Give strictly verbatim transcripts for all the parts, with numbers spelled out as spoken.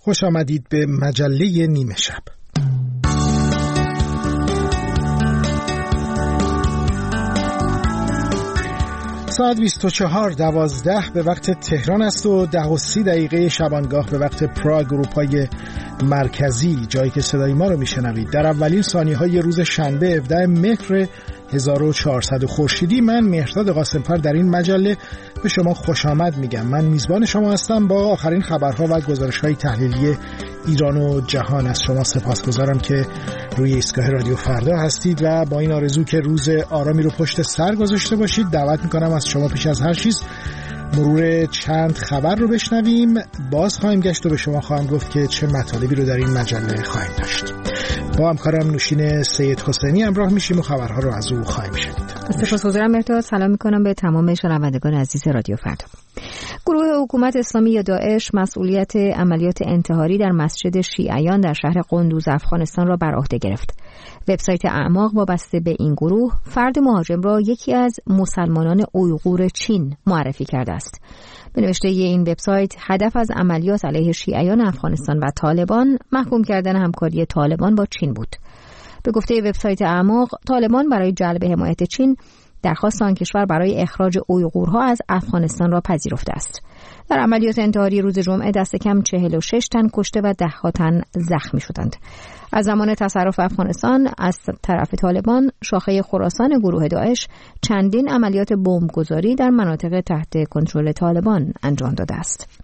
خوش آمدید به مجله نیمه شب. ساعت بیست و چهار دوازده به وقت تهران است و ده و سی دقیقه شبانگاه به وقت پراگ اروپای مرکزی، جایی که صدای ما رو میشنوید. در اولین ثانیه‌های روز شنبه هفدهم مهر هزار و چهارصد خورشیدی، من مهرداد قاسم‌پر در این مجله به شما خوش آمد میگم. من میزبان شما هستم با آخرین خبرها و گزارش‌های تحلیلی ایران و جهان. از شما سپاسگزارم که روی ایستگاه رادیو فردا هستید و با این آرزو که روز آرامی رو پشت سر گذاشته باشید دعوت میکنم از شما پیش از هر چیز مرور چند خبر رو بشنویم. باز خواهیم گشت و به شما خواهم گفت که چه مطالبی رو در این مجله خواهیم داشت. با همکارم نوشین سید حسینی همراه میشیم و خبرها رو از او خواهیم شنید. سپاسگزارم مهرداد. سلام میکنم به تمام شنوندگان عزیز رادیو فردا. گروه حکومت اسلامی یا داعش مسئولیت عملیات انتحاری در مسجد شیعیان در شهر قندوز افغانستان را بر عهده گرفت. وبسایت اعماق وابسته به این گروه فرد مهاجم را یکی از مسلمانان اویغور چین معرفی کرده است. به نوشته این وبسایت هدف از عملیات علیه شیعیان افغانستان و طالبان محکوم کردن همکاری طالبان با چین بود. به گفته وبسایت اعماق، طالبان برای جلب حمایت چین درخواست آن کشور برای اخراج اویغورها از افغانستان را پذیرفته است. در عملیات انتحاری روز جمعه دست کم چهل و شش تن کشته و ده ها تن زخمی شدند. از زمان تصرف افغانستان از طرف طالبان، شاخه خراسان گروه داعش چندین عملیات بمبگذاری در مناطق تحت کنترل طالبان انجام داده است.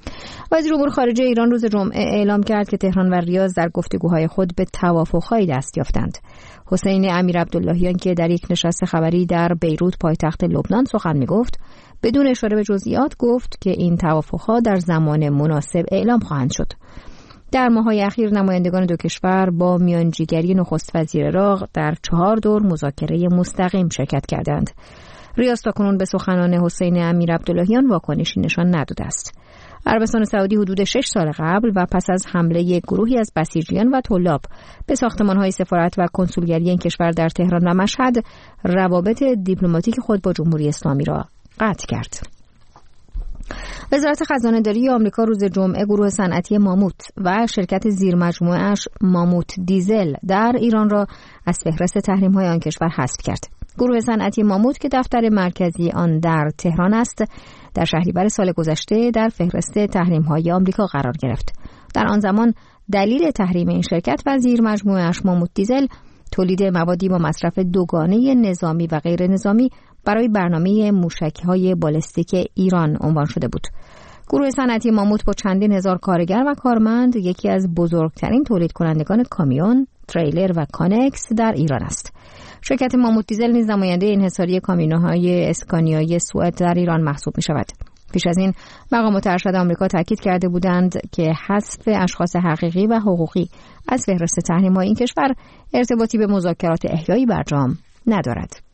وزیر امور خارجه ایران روز جمعه اعلام کرد که تهران و ریاض در گفتگوهای خود به توافق‌هایی دست یافتند. حسین امیرعبداللهیان که در یک نشست خبری در بیروت پایتخت لبنان سخن می‌گفت، بدون اشاره به جزئیات گفت که این توافق‌ها در زمان مناسب اعلام خواهند شد. در ماه‌های اخیر نمایندگان دو کشور با میانجیگری نخست وزیر عراق در چهار دور مذاکره مستقیم شرکت کردند. ریاض تاکنون به سخنان حسین امیرعبداللهیان واکنشی نشان نداده است. عربستان سعودی حدود شش سال قبل و پس از حمله گروهی از بسیجیان و طلاب به ساختمان‌های سفارت و کنسولگری این کشور در تهران و مشهد روابط دیپلماتیک خود با جمهوری اسلامی را قطع کرد. وزارت خزانه‌داری آمریکا روز جمعه گروه صنعتی ماموت و شرکت زیرمجموعه‌اش ماموت دیزل در ایران را از فهرست تحریم‌های آن کشور حذف کرد. گروه صنعتی ماموت که دفتر مرکزی آن در تهران است، در شهریور سال گذشته در فهرست تحریم‌های آمریکا قرار گرفت. در آن زمان دلیل تحریم این شرکت و زیرمجموعه‌اش ماموت دیزل تولید موادی با مصرف دوگانه نظامی و غیر نظامی برای برنامه موشک‌های بالستیک ایران عنوان شده بود. گروه صنعتی ماموت با چندین هزار کارگر و کارمند یکی از بزرگترین تولید کنندگان کامیون، تریلر و کانکس در ایران است. شرکت ماموت دیزل نیز نماینده انحصاری کامیون‌های اسکانیای سوئد در ایران محسوب می‌شود. پیش از این مقامات ارشد آمریکا تاکید کرده بودند که حذف اشخاص حقیقی و حقوقی از فهرست تحریم‌های این کشور ارتباطی به مذاکرات احیایی برجام ندارد.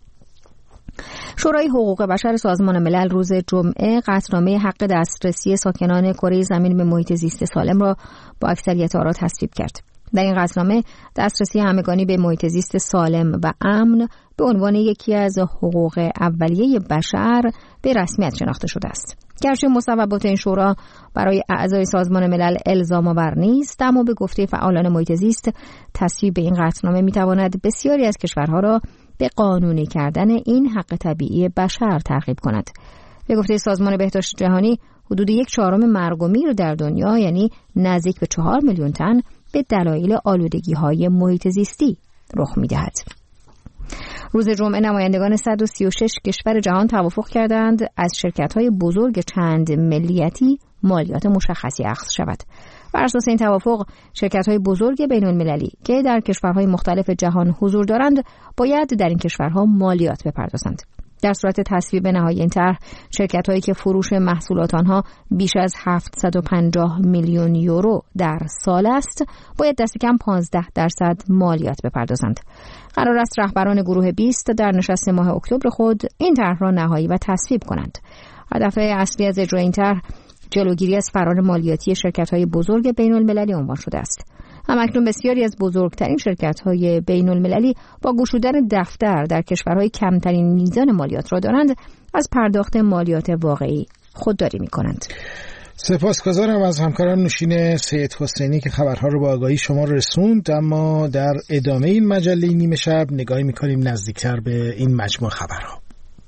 شورای حقوق بشر سازمان ملل روز جمعه قطعنامه حق دسترسی ساکنان کره زمین به محیط زیست سالم را با اکثریت آرا تصویب کرد. در این قطعنامه دسترسی همگانی به محیط زیست سالم و امن به عنوان یکی از حقوق اولیه بشر به رسمیت شناخته شده است. گرچه مصوبات این شورا برای اعضای سازمان ملل الزام آور نیست، اما به گفته فعالان محیط زیست تصویب این قطعنامه می‌تواند بسیاری از کشورها را به قانونی کردن این حق طبیعی بشر ترغیب کند. به گفته سازمان بهداشت جهانی حدود یک چهارم مرگ و میر در دنیا، یعنی نزدیک به چهار میلیون تن، به دلایل آلودگی‌های محیط زیستی رخ می‌دهد. روز جمعه نمایندگان صد و سی و شش کشور جهان توافق کردند از شرکت‌های بزرگ چند ملیتی مالیات مشخصی اخذ شود. بر اساس این توافق شرکت‌های بزرگ بین‌المللی که در کشورهای مختلف جهان حضور دارند باید در این کشورها مالیات بپردازند. در صورت تصویب نهایی این طرح، شرکت‌هایی که فروش محصولات آنها بیش از هفتصد و پنجاه میلیون یورو در سال است، باید دست کم پانزده درصد مالیات بپردازند. قرار است رهبران گروه بیست در نشست ماه اکتبر خود این طرح را نهایی و تصویب کنند. هدف اصلی از اجرای این طرح جلوگیری از فرار مالیاتی شرکت‌های بزرگ بین‌المللی عنوان شده است. همکنون بسیاری از بزرگترین شرکت‌های بین‌المللی با گشودن دفتر در کشورهای کمترین میزان مالیات را دارند، از پرداخت مالیات واقعی خودداری می‌کنند. سپاسگزارم از همکارم نوشین سید حسینی که خبرها رو با آگاهی شما رسوند. اما در ادامه این مجله نیمه شب نگاهی می‌کنیم نزدیکتر به این مجموعه خبرها.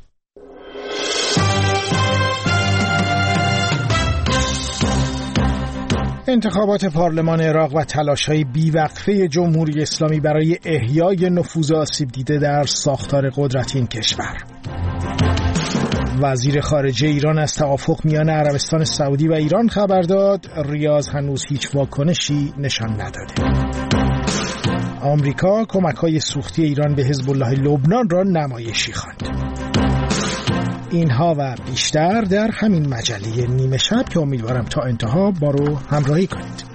انتخابات پارلمان عراق و تلاش‌های بیوقفه جمهوری اسلامی برای احیای نفوذ آسیب دیده در ساختار قدرتی این کشور. وزیر خارجه ایران از توافق میان عربستان سعودی و ایران خبر داد. ریاض هنوز هیچ واکنشی نشان نداده. آمریکا کمک‌های سوختی ایران به حزب الله لبنان را نمایشی خواند. اینها و بیشتر در همین مجله نیمه شب که امیدوارم تا انتها با رو همراهی کنید.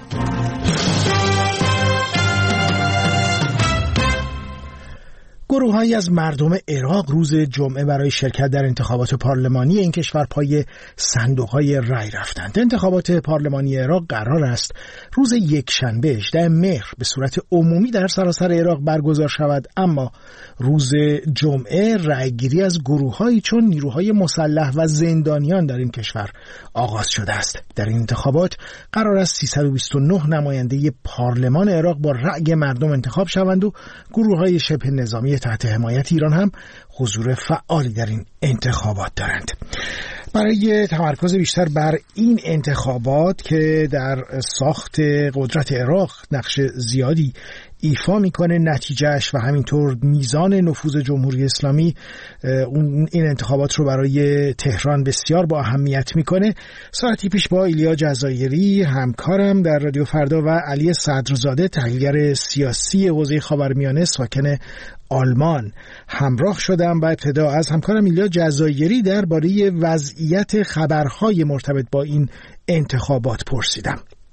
گروه‌هایی از مردم عراق روز جمعه برای شرکت در انتخابات پارلمانی این کشور پای صندوق‌های رای رفتند. انتخابات پارلمانی عراق قرار است روز یکشنبه هجدهم مهر به صورت عمومی در سراسر عراق برگزار شود، اما روز جمعه رایگیری از گروه‌هایی چون نیروهای مسلح و زندانیان در این کشور آغاز شده است. در این انتخابات قرار است سیصد و بیست و نه نماینده پارلمان عراق با رأی مردم انتخاب شوند و گروه‌های شبه نظامی تحت حمایت ایران هم حضور فعالی در این انتخابات دارند. برای تمرکز بیشتر بر این انتخابات که در ساخت قدرت عراق نقش زیادی ایفا میکنه، نتیجهش و همینطور میزان نفوذ جمهوری اسلامی اون این انتخابات رو برای تهران بسیار با اهمیت میکنه، ساعتی پیش با ایلیا جزایری همکارم در رادیو فردا و علی صدرزاده تحلیلگر سیاسی حوزه خاورمیانه ساکن آلمان همراه شدم. و ابتدا از همکارم ایلیا جزایری درباره وضعیت خبرهای مرتبط با این انتخابات پرسیدم.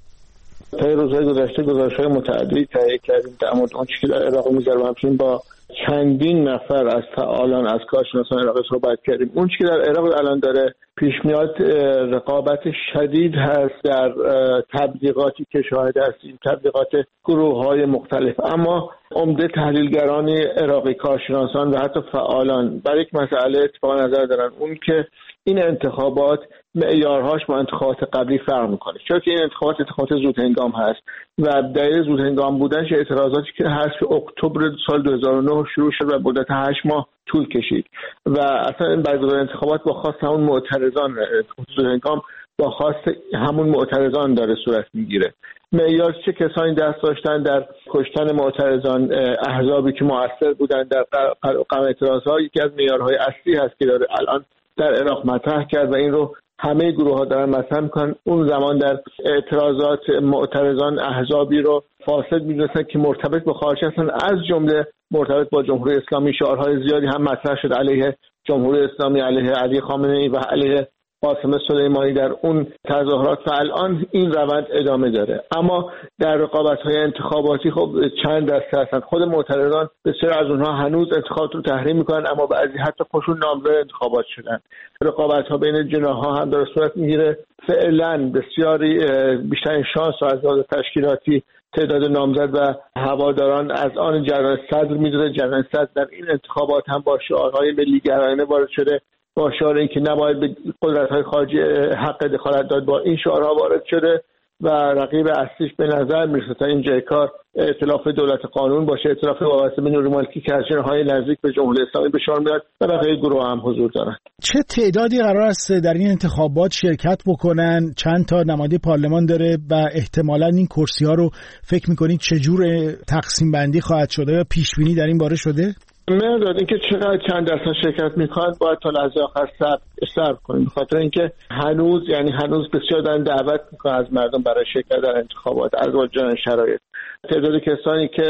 طی روزهای گذشته گزارش‌های متعددی تهیه کردیم در مورد آنچه که در عراق می‌گذره و همچنین با چندین نفر از فعالان از کارشناسان عراقی صحبت کردیم. اون چیزی که در عراق الان داره پیش میاد رقابت شدید هست در تبلیغاتی که شاهد هستیم، تبلیغات گروه‌های مختلف، اما عمده تحلیلگران عراقی، کارشناسان و حتی فعالان بر یک مسئله اتفاق نظر دارن، اون که این انتخابات معیارهاش با انتخابات قبلی فرق میکنه، چون که این انتخابات انتخابات زود هنگام هست و دلیل زود هنگام بودنش اعتراضاتی که هست که اکتبر سال دو هزار و نه شروع شد و مدت هشت ماه طول کشید و اصلا این برگزاری انتخابات با خواست همون معترضان، زود هنگام با خواست همون معترضان داره صورت میگیره. معیار چه کسانی دست داشتن در کشتن معترضان، احزابی که مؤثر بودن در قمع اعتراضها، یکی از معیارهای اصلی هست که داره الان در عراق مطرح کرد و این رو همه گروه ها دارن مطرح میکنن. اون زمان در اعتراضات معترضان احزابی رو فاسد میدونستن که مرتبط با خارج هستن، از جمله مرتبط با جمهوری اسلامی. شعارهای زیادی هم مطرح شد علیه جمهوری اسلامی، علیه علی خامنه‌ای و علیه قاسم سلیمانی در اون تظاهرات و الان این روند ادامه داره. اما در رقابت‌های انتخاباتی خب چند دسته هستن. خود معترضان بسیار از اونها هنوز انتخابات رو تحریم میکنن، اما بعضی حتی خودشون نامزد انتخابات شدن. رقابت‌ها بین جناح‌ها هم داره صورت میگیره. فعلا بسیاری بیشترین شانس و از لحاظ تشکیلاتی تعداد نامزد و هواداران از آن جریان صدر میدونه. جریان صدر در این انتخابات هم با شعارهای ملی‌گرایانه وارد شده، با شعار اینکه نباید به قدرت‌های خارجی حق دخالت داد، با این شعارها وارد شده و رقیب اصلیش به نظر میرسه تا اینجای کار ائتلاف دولت قانون باشه، ائتلاف وابسته به نیروی مالکی که از جناح‌های نزدیک به جمهوری اسلامی به شمار میاد و بقیه گروه هم حضور دارن. چه تعدادی قرار است در این انتخابات شرکت بکنن؟ چند تا نماینده پارلمان داره و احتمالاً این کرسی‌ها رو فکر می‌کنید چه جور تقسیم بندی خواهد شده یا پیش بینی در این باره شده؟ مقدار اینکه چقدر چند درصد شرکت میکنند باید تا لحظه آخر صبر صبر کنیم، به خاطر اینکه هنوز یعنی هنوز بسیار دارن دعوت میکنن از مردم برای شرکت در انتخابات از وجه شرایط. تعداد کسانی که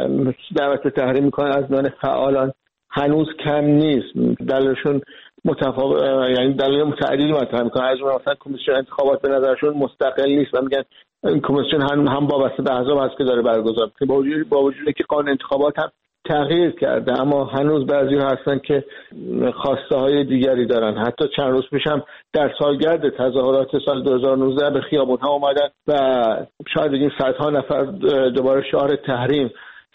دعوت به تحریم میکنن از میان فعالان هنوز کم نیست. دلیلشون متفاوت، یعنی دلیل متعددی مطرح میکنن. از اون مثلا کمیسیون انتخابات به نظرشون مستقل نیست و میگن این کمیسیون هم هم وابسته به احزاب هست که داره برگزار میکنه، با وجود با وجودی که قانون انتخابات هم تغییر کرده، اما هنوز بعضی‌ها هستن که خواسته های دیگری دارن. حتی چند روز پیش هم در سالگرد تظاهرات سال دو هزار و نوزده به خیابون‌ها اومدن و شاید بگیم صدها نفر دوباره شعار تحریم،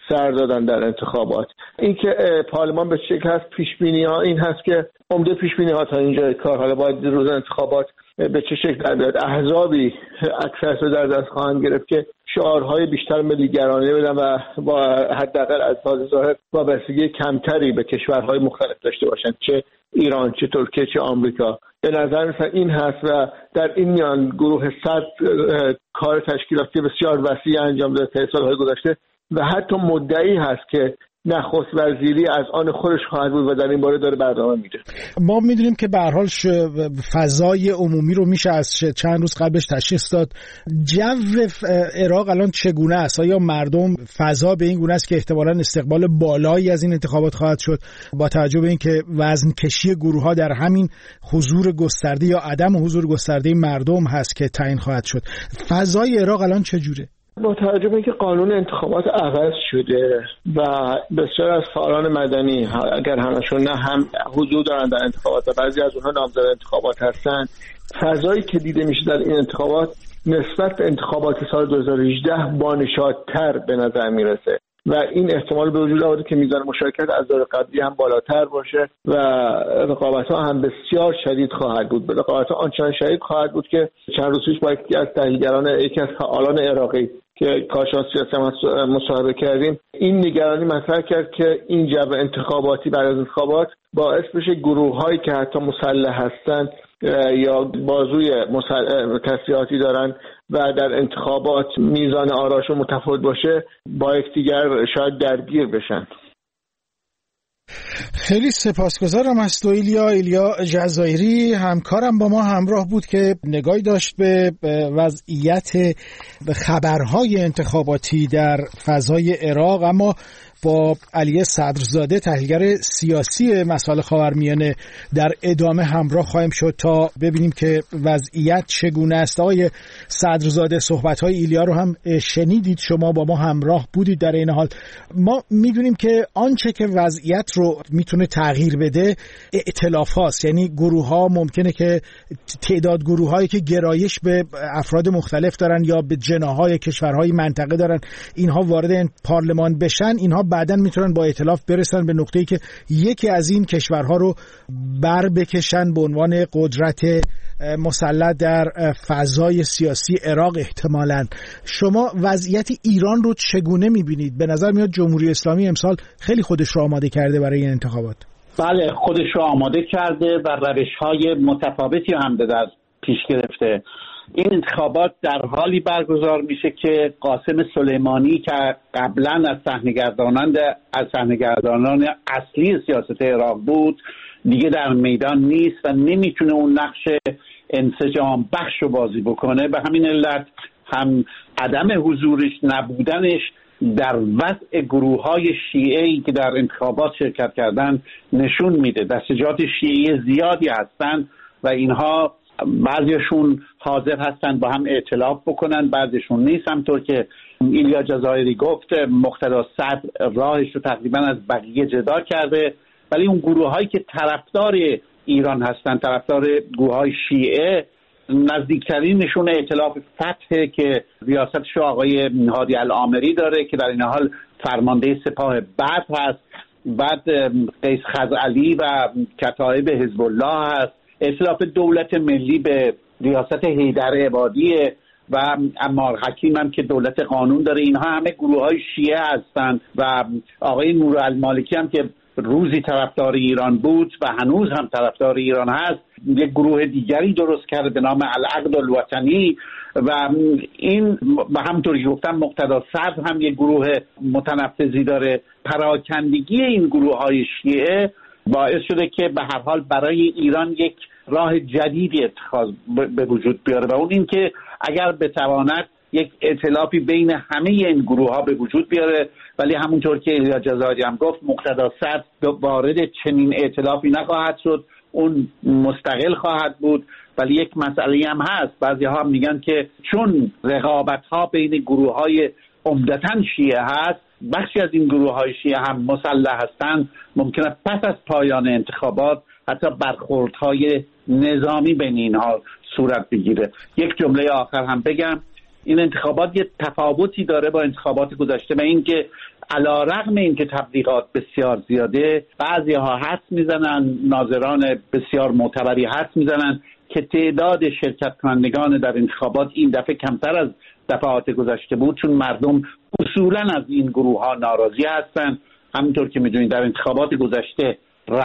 سر دادن در انتخابات. اینکه پارلمان به چه شکل هست، پیش بینی ها این هست که عمده پیش بینی ها تا اینجای کار، حالا باید روز انتخابات به چه شکل در بیاد، احزابی اکثر رو در دست خواهند گرفت که شعارهای بیشتر ملی‌گرایانه بدن و با حداقل از حال ظاهر وابستگی کمتری به کشورهای مختلف داشته باشند، چه ایران، چه ترکیه، چه آمریکا. به نظر مثلا این هست و در این میان گروه صد کار تشکیلاتی بسیار وسیع انجام داده طی سالهای گذشته و حتی مدعی هست که نخست وزیری از آن خودش خواهد بود و در این باره داره برنامه میده. ما میدونیم که به هر حال فضای عمومی رو میشه از چند روز قبلش تشخیص داد. جو عراق الان چگونه است؟ آیا مردم فضا به این گونه است که احتمالاً استقبال بالایی از این انتخابات خواهد شد با توجه به اینکه وزن کشی گروه ها در همین حضور گسترده یا عدم حضور گسترده مردم هست که تعیین خواهد شد؟ فضای عراق الان چجوره؟ با توجه به اینکه قانون انتخابات عوض شده و بسیار از فعالان مدنی اگر همشون نه هم حضور دارن در انتخابات و بعضی از اونها نامزد انتخابات هستن، فضایی که دیده میشه در این انتخابات نسبت به انتخابات سال دو هزار و هجده بانشادتر به نظر میرسه و این احتمال به وجود آورده که میزان مشارکت از دور قبلی هم بالاتر باشه و رقابت‌ها هم بسیار شدید خواهد بود. رقابت‌ها آنچنان شدید خواهد بود که چند روز پیش با یکی از تحلیلگران یکی از فعالان عراقی که کارشناس سیاسی مصاحبه کردیم این نگرانی مطرح کرد که این جو انتخاباتی بعد از انتخابات باعث بشه گروه‌هایی که حتی مسلح هستند یا بازوی تسلیحاتی دارن و در انتخابات میزان آرایششون متفاوت باشه با یکدیگر شاید درگیر بشن. خیلی سپاسگزارم از تو ایلیا. ایلیا جزایری همکارم با ما همراه بود که نگاهی داشت به وضعیت خبرهای انتخاباتی در فضای عراق، اما با علی صدرزاده تحلیلگر سیاسی مسائل خاورمیانه در ادامه همراه خواهیم شد تا ببینیم که وضعیت چگونه است. آقای صدرزاده، صحبت‌های ایلیا رو هم شنیدید، شما با ما همراه بودید. در این حال ما می‌دونیم که آنچه که وضعیت رو میتونه تغییر بده ائتلاف هاست، یعنی گروه ها ممکنه که تعداد گروه هایی که گرایش به افراد مختلف دارن یا به جناح‌های کشورهای منطقه دارن اینها وارد این پارلمان بشن، اینها بعداً میتونن با ائتلاف برسن به نقطه‌ای که یکی از این کشورها رو بر بکشن به عنوان قدرت مسلط در فضای سیاسی عراق احتمالاً. شما وضعیت ایران رو چگونه میبینید؟ به نظر میاد جمهوری اسلامی امسال خیلی خودش رو آماده کرده برای این انتخابات. بله، خودش رو آماده کرده و روش‌های متفاوتی هم در پیش گرفته. این انتخابات در حالی برگزار میشه که قاسم سلیمانی که قبلا از صحنه‌گردانان از صحنه‌گردانان اصلی سیاست عراق بود دیگه در میدان نیست و نمیتونه اون نقش انسجام بخش رو بازی بکنه. به همین علت هم عدم حضورش، نبودنش در وضع گروه‌های شیعه‌ای که در انتخابات شرکت کردن نشون میده دستجات شیعی زیادی هستن و اینها بعضیشون حاضر هستن با هم ائتلاف بکنن، بعضیشون نیست. همطور که ایلیا جزایری گفت مقتدا صدر راهش رو تقریبا از بقیه جدا کرده، ولی اون گروه‌هایی که طرفدار ایران هستن، طرفدار گروه‌های شیعه، نزدیکترینشون ائتلاف فتح که ریاستش آقای هادی العامری داره که در این حال فرمانده سپاه بدر هست، بعد قیس خزعلی و کتایب حزب الله هست، ائتلاف دولت ملی به ریاست حیدر عبادیه و عمار حکیم هم که دولت قانون داره. اینها همه گروه‌های شیعه هستند و آقای نورالمالکی هم که روزی طرفدار ایران بود و هنوز هم طرفدار ایران هست، یک گروه دیگری درست کرده به نام العقد الوطنی و این به همونطور که گفتم مقتدا صدر هم یک گروه متنفذی داره. پراکندگی این گروه‌های شیعه باعث شده که به هر حال برای ایران یک راه جدیدی اتخاذ به وجود بیاره و اون این که اگر بتواند یک ائتلافی بین همه این گروه ها به وجود بیاره، ولی همونطور که ایلیا جزایری هم گفت مقتدا صدر وارد چنین ائتلافی نخواهد شد، اون مستقل خواهد بود. ولی یک مسئله هم هست، بعضی ها میگن که چون رقابت ها بین گروه های عمدتاً شیعه هست، بخشی از این گروه های شیعه هم مسلح هستند، ممکنه پس از پایان انتخابات حتی برخوردهای نظامی بین اینها صورت بگیره. یک جمله آخر هم بگم، این انتخابات یه تفاوتی داره با انتخابات گذشته و این که علیرغم اینکه تبلیغات بسیار زیاده، بعضی‌ها حدس میزنن، ناظران بسیار معتبری حدس میزنن که تعداد شرکت کنندگان در انتخابات این دفعه کمتر از دفعات گذشته بود، چون مردم اصولاً از این گروه ها ناراضی هستند. همونطور که میدونید در انتخابات گذشته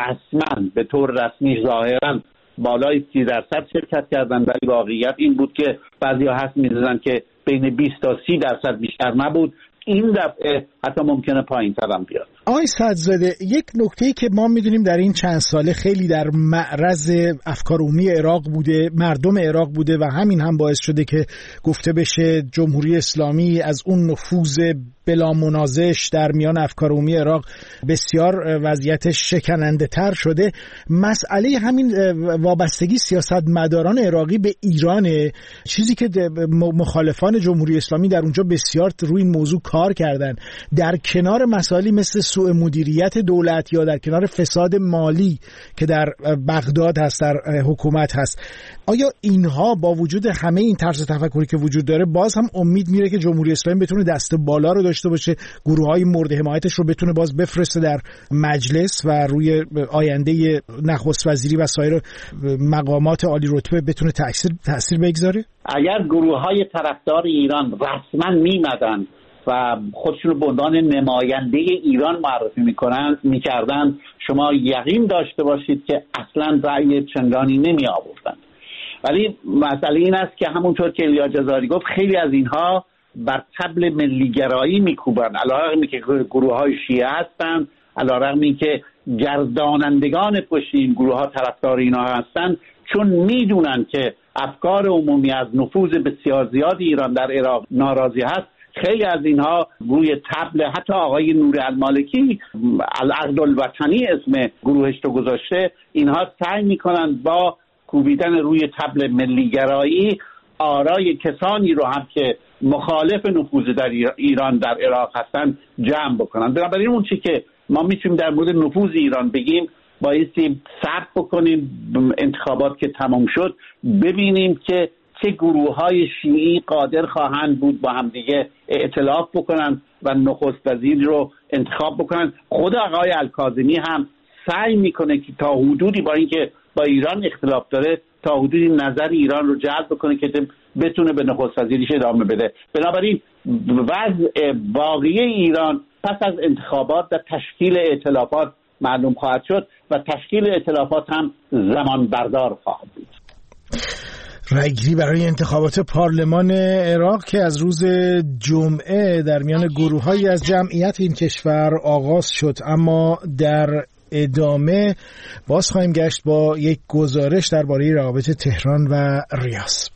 رسما به طور رسمی ظاهراً بالای سی درصد شرکت کردن، ولی واقعیت این بود که بعضی‌ها حدس می‌زدن که بین بیست تا سی درصد بیشتر نبود. این دفعه حتی ممکنه پایین‌تر هم بیاد. آقای صدرزاده، یک نکته‌ای که ما می‌دونیم در این چند ساله خیلی در معرض افکار عمومی عراق بوده، مردم عراق بوده و همین هم باعث شده که گفته بشه جمهوری اسلامی از اون نفوذ بلا منازش در میان افکار عمومی عراق بسیار وضعیتش شکننده تر شده. مسئله همین وابستگی سیاستمداران عراقی به ایرانه، چیزی که مخالفان جمهوری اسلامی در اونجا بسیار روی این موضوع کار کردن، در کنار مسائلی مثل سوء مدیریت دولت یا در کنار فساد مالی که در بغداد هست، در حکومت هست. آیا اینها با وجود همه این طرز تفکری که وجود داره باز هم امید میره که جمهوری اسلامی بتونه دست بالا رو داشته باشه، گروه‌های مورد حمایتش رو بتونه باز بفرسته در مجلس و روی آینده نخست وزیری و سایر مقامات عالی رتبه بتونه تأثیر تأثیر بگذاره؟ اگر گروه‌های طرفدار ایران رسما میمدن و خودشون رو به عنوان نماینده ایران معرفی میکنن میکردن، شما یقین داشته باشید که اصلا رأی چندانی نمی آوردن. ولی مسئله این است که همونطور که الیا جزاری گفت، خیلی از اینها بر طبل ملیگرایی میکوبن، علیرغم اینکه گروه‌های شیعه هستن، علیرغم اینکه گردانندگان پشت این گروه‌ها طرفدار اینا هستن، چون میدونن که افکار عمومی از نفوذ بسیار زیاد ایران در عراق ناراضی هست. خیلی از اینها روی طبل، حتی آقای نور المالکی العقد الوطنی اسم گروهش رو گذاشته، اینها سعی میکنن با کوبیدن روی طبل ملیگرایی آرای کسانی رو هم که مخالف نفوذ در ایران در عراق هستن جمع بکنن. بنابراین اون چی که ما میتونیم در مورد نفوذ ایران بگیم، بایستی صبر بکنیم انتخابات که تمام شد، ببینیم که چه گروه‌های شیعی قادر خواهند بود با هم دیگه ائتلاف بکنن و نخست وزیر رو انتخاب بکنن. خود آقای الکاظمی هم سعی میکنه که تا حدودی، با اینکه با ایران اختلاف داره، تا حدودی نظر ایران رو جلب بکنه که بتونه به نخست وزیریش ادامه بده. بنابراین وضع واقعی ایران پس از انتخابات و تشکیل ائتلافات معلوم خواهد شد و تشکیل ائتلافات هم زمان بردار خواهد بود. رأیگیری برای انتخابات پارلمان عراق که از روز جمعه در میان گروه‌هایی از جمعیت این کشور آغاز شد، اما در ادامه باز خواهیم گشت با یک گزارش درباره روابط تهران و ریاض.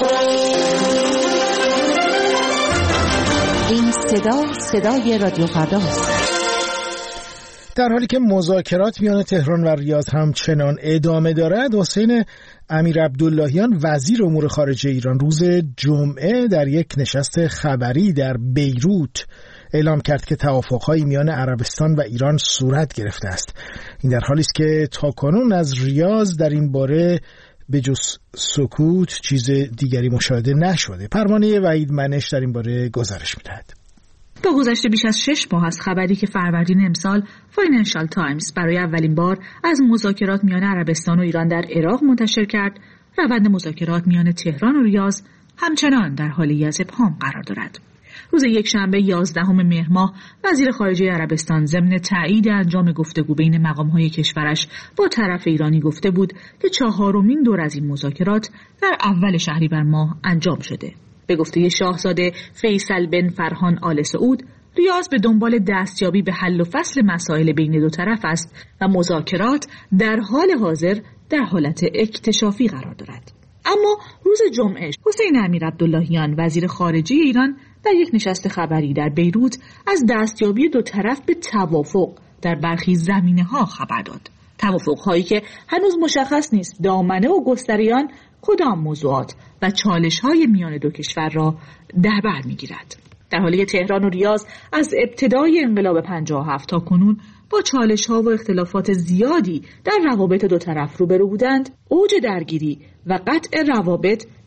این صدا صدای رادیو فرداست. در حالی که مذاکرات میان تهران و ریاض همچنان ادامه دارد، حسین امیرعبداللهیان وزیر امور خارجه ایران روز جمعه در یک نشست خبری در بیروت اعلام کرد که توافق‌های میان عربستان و ایران صورت گرفته است. این در حالی است که تاکنون از ریاض در این باره به جز سکوت چیز دیگری مشاهده نشده. پروانه وحید منش در این باره گزارش می‌دهد. با گذشت بیش از شش ماه از خبری که فروردین امسال فاینانشال تایمز برای اولین بار از مذاکرات میان عربستان و ایران در عراق منتشر کرد، روند مذاکرات میان تهران و ریاض همچنان در حالی از ابهام قرار دارد. روز یکشنبه یازدهم مهر ماه وزیر خارجه عربستان ضمن تایید انجام گفتگو بین مقام‌های کشورش با طرف ایرانی گفته بود که چهارمین دور از این مذاکرات در اول شهریور ماه انجام شده. به گفته شاهزاده فیصل بن فرهان آل سعود، ریاض به دنبال دستیابی به حل و فصل مسائل بین دو طرف است و مذاکرات در حال حاضر در حالت اکتشافی قرار دارد. اما روز جمعه حسین امیرعبداللهیان وزیر خارجه ایران در یک نشست خبری در بیروت از دستیابی دو طرف به توافق در برخی زمینه‌ها خبر داد. توافق‌هایی که هنوز مشخص نیست دامنه و گستره آن کدام موضوعات و چالش‌های میان دو کشور را در بر می‌گیرد. در حالی که تهران و ریاض از ابتدای انقلاب پنجاه و هفت تا کنون با چالش‌ها و اختلافات زیادی در روابط دو طرف روبرو بودند، اوج درگیری و قطع روابط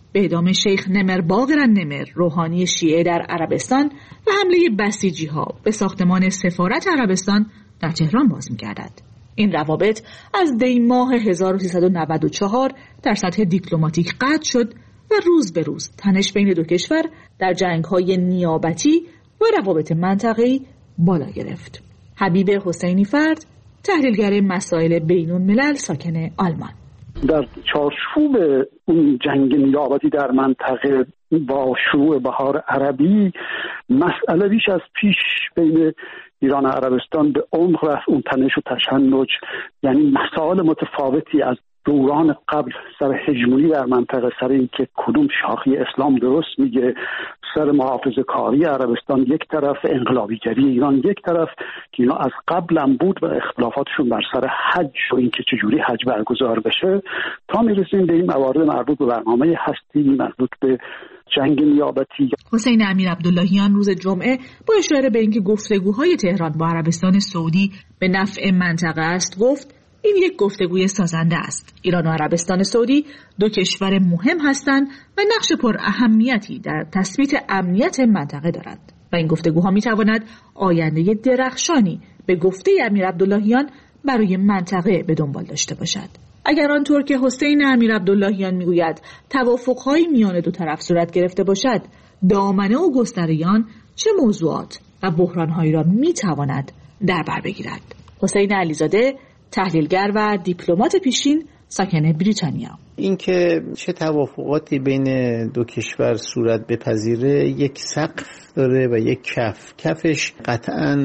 به اعدام شیخ نمر باقر نمر روحانی شیعه در عربستان و حمله بسیجی‌ها به ساختمان سفارت عربستان در تهران باز می‌گردد. این روابط از دی ماه هزار و سیصد و نود و چهار در سطح دیپلماتیک قطع شد و روز به روز تنش بین دو کشور در جنگ‌های نیابتی و روابط منطقه‌ای بالا گرفت. حبیب حسینی فرد، تحلیلگر مسائل بین‌الملل ساکن آلمان: در چارچوب اون جنگ نیابتی در منطقه با شروع بهار عربی، مسئله بیش از پیش بین ایران و عربستان به عمق رفت. اون تنش و تشنج، یعنی مسائل متفاوتی از دوران قبل سر هژمونی در منطقه، سر اینکه کدوم شاخه اسلام درست میگه، سر محافظه کاری عربستان یک طرف، انقلابیگری ایران یک طرف، که اینا از قبل هم بود و اختلافاتشون بر سر حج و اینکه چجوری حج برگزار بشه، تا میرسیم به این موارد مربوط به برنامه هستی، مربوط به جنگ نیابتی. حسین امیر عبداللهیان روز جمعه با اشاره به اینکه گفتگوهای تهران با عربستان سعودی به نفع منطقه است گفت: این یک گفتگوی سازنده است. ایران و عربستان سعودی دو کشور مهم هستند و نقش پر اهمیتی در تثبیت امنیت منطقه دارند و این گفتگوها می تواند آینده درخشانی به گفته امیر عبداللهیان برای منطقه به دنبال داشته باشد. اگر آنطور که حسین امیر عبداللهیان میگوید توافق‌های میان دو طرف صورت گرفته باشد، دامنه و گستره آن چه موضوعات و بحران‌هایی را میتواند در بر بگیرد؟ حسین علیزاده، تحلیلگر و دیپلمات پیشین ساکن بریتانیا: اینکه چه توافقاتی بین دو کشور صورت بپذیره یک سقف داره و یک کف. کفش قطعاً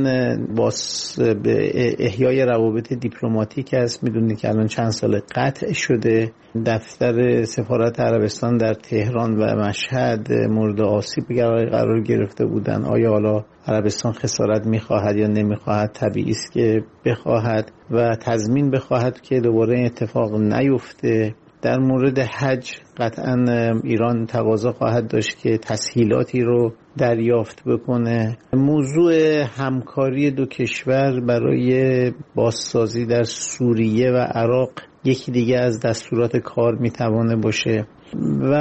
باز به احیای روابط دیپلماتیک است. میدونید که الان چند سال قطع شده. دفتر سفارت عربستان در تهران و مشهد مورد آسیب قرار گرفته بودن. آیا حالا عربستان خسارت میخواهد یا نمیخواهد؟ طبیعی است که بخواهد و تضمین بخواهد که دوباره این اتفاق نیفته. در مورد حج قطعاً ایران تقاضا خواهد داشت که تسهیلاتی رو دریافت بکنه. موضوع همکاری دو کشور برای بازسازی در سوریه و عراق یکی دیگه از دستورات کار میتوانه باشه و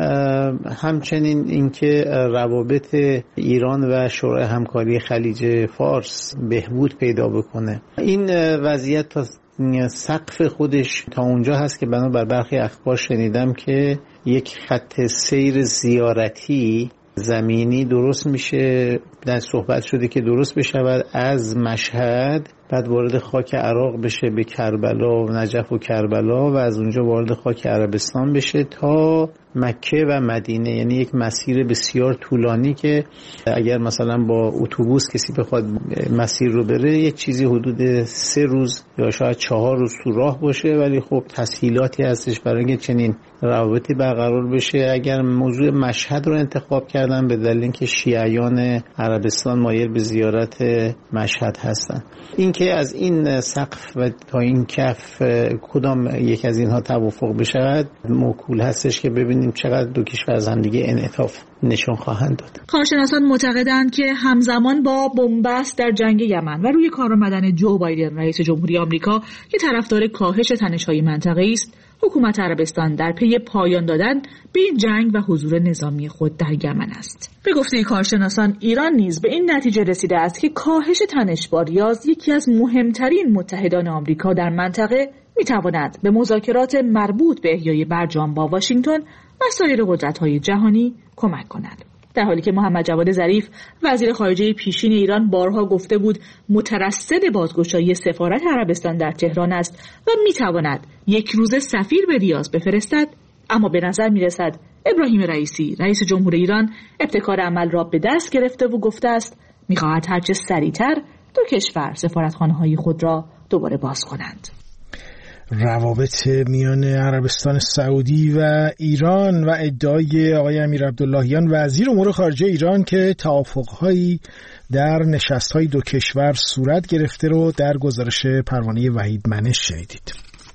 همچنین اینکه روابط ایران و شورای همکاری خلیج فارس بهبود پیدا بکنه. این وضعیت تا سقف خودش تا اونجا هست که بنابر برخی اخبار شنیدم که یک خط سیر زیارتی زمینی درست میشه، در صحبت شده که درست بشود از مشهد، بعد وارد خاک عراق بشه به کربلا و نجف و کربلا و از اونجا وارد خاک عربستان بشه تا مکه و مدینه. یعنی یک مسیر بسیار طولانی که اگر مثلا با اتوبوس کسی بخواد مسیر رو بره یک چیزی حدود سه روز یا شاید چهار روز تو راه باشه، ولی خب تسهیلاتی هستش برای اینکه چنین روابطی برقرار بشه. اگر موضوع مشهد رو انتخاب کردن به دلیل اینکه شیعیان عربستان مایل به زیارت مشهد هستن. اینکه از این سقف و تا این کف کدام یک از اینها توافق بشود موکول هستش که ببینیم چقدر دو کشور از هم دیگه انعطاف نشون خواهند داد. کارشناسان معتقدند که همزمان با بنبست در جنگ یمن و روی کار آمدن جو بایدن رئیس جمهوری آمریکا که طرفدار کاهش تنش‌های منطقه‌ای است، حکومت عربستان در پی پایان دادن به این جنگ و حضور نظامی خود در یمن است. به گفته کارشناسان، ایران نیز به این نتیجه رسیده است که کاهش تنش با ریاض، یکی از مهمترین متحدان آمریکا در منطقه، میتواند به مذاکرات مربوط به احیای برجام با واشنگتن و سایر قدرت‌های جهانی کمک کند. در حالی که محمد جواد ظریف وزیر خارجه پیشین ایران بارها گفته بود مترصد بازگشایی سفارت عربستان در تهران است و میتواند یک روز سفیر به ریاض بفرستد، اما به نظر میرسد ابراهیم رئیسی رئیس جمهور ایران ابتکار عمل را به دست گرفته و گفته است میخواهد هرچه سریعتر دو کشور سفارتخانه‌های خود را دوباره باز کنند. روابط میان عربستان سعودی و ایران و ادعای آقای امیر عبداللهیان وزیر امور خارجه ایران که توافق‌هایی در نشست‌های دو کشور صورت گرفته رو در گزارش پروانه وحید منش شنیدید.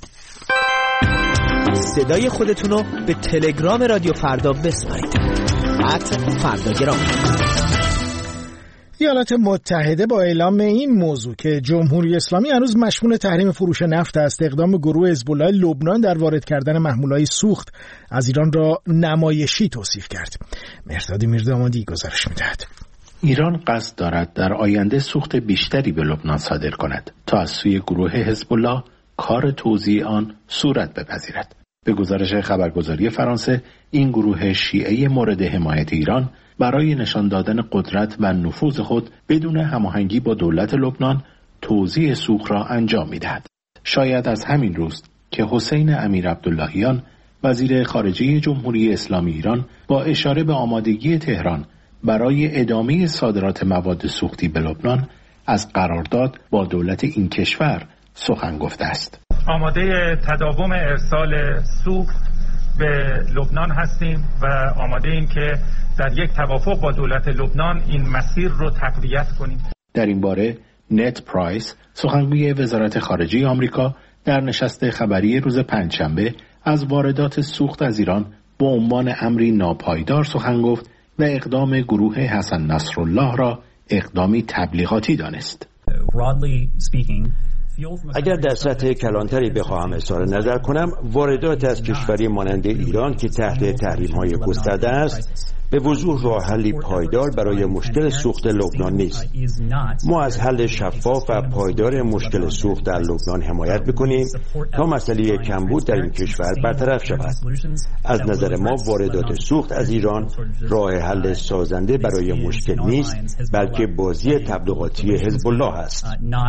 صدای خودتون رو به تلگرام رادیو فردا بسپارید. ات فرداگرام. ایالات متحده با اعلام این موضوع که جمهوری اسلامی هنوز مشمول تحریم فروش نفت است، اقدام گروه حزب الله لبنان در وارد کردن محمولات سوخت از ایران را نمایشی توصیف کرد. مهرداد میردامادی گزارش می‌دهد. ایران قصد دارد در آینده سوخت بیشتری به لبنان صادر کند تا از سوی گروه حزب الله کار توزیع آن صورت بپذیرد. به گزارش خبرگزاری فرانسه، این گروه شیعه مورد حمایت ایران برای نشان دادن قدرت و نفوذ خود بدون هماهنگی با دولت لبنان توزیع سوخت را انجام می‌دهد. شاید از همین روز که حسین امیر عبداللهیان وزیر خارجه جمهوری اسلامی ایران با اشاره به آمادگی تهران برای ادامه صادرات مواد سوختی به لبنان از قرارداد با دولت این کشور سخن گفته است. آماده تداوم ارسال سوخت به لبنان هستیم و آماده ایم که در یک توافق با دولت لبنان این مسیر رو تقویت کنیم. در این باره نت پرایس، سخنگوی وزارت خارجه آمریکا، در نشست خبری روز پنجشنبه از واردات سوخت از ایران با عنوان امری ناپایدار سخن گفت و اقدام گروه حسن نصرالله را اقدامی تبلیغاتی دانست. اگر در سطح کلانتری بخواهم اظهار نظر کنم، واردات از کشوری مانند ایران که تحت تحریم‌های گسترده است به وضوح راه حلی پایدار برای مشکل سوخت لبنان نیست. ما از حل شفاف و پایدار مشکل سوخت در لبنان حمایت می‌کنیم تا مسئله کمبود در این کشور برطرف شود. از نظر ما واردات سوخت از ایران راه حل سازنده برای مشکل نیست، بلکه بازی تبلیغاتی حزب الله است.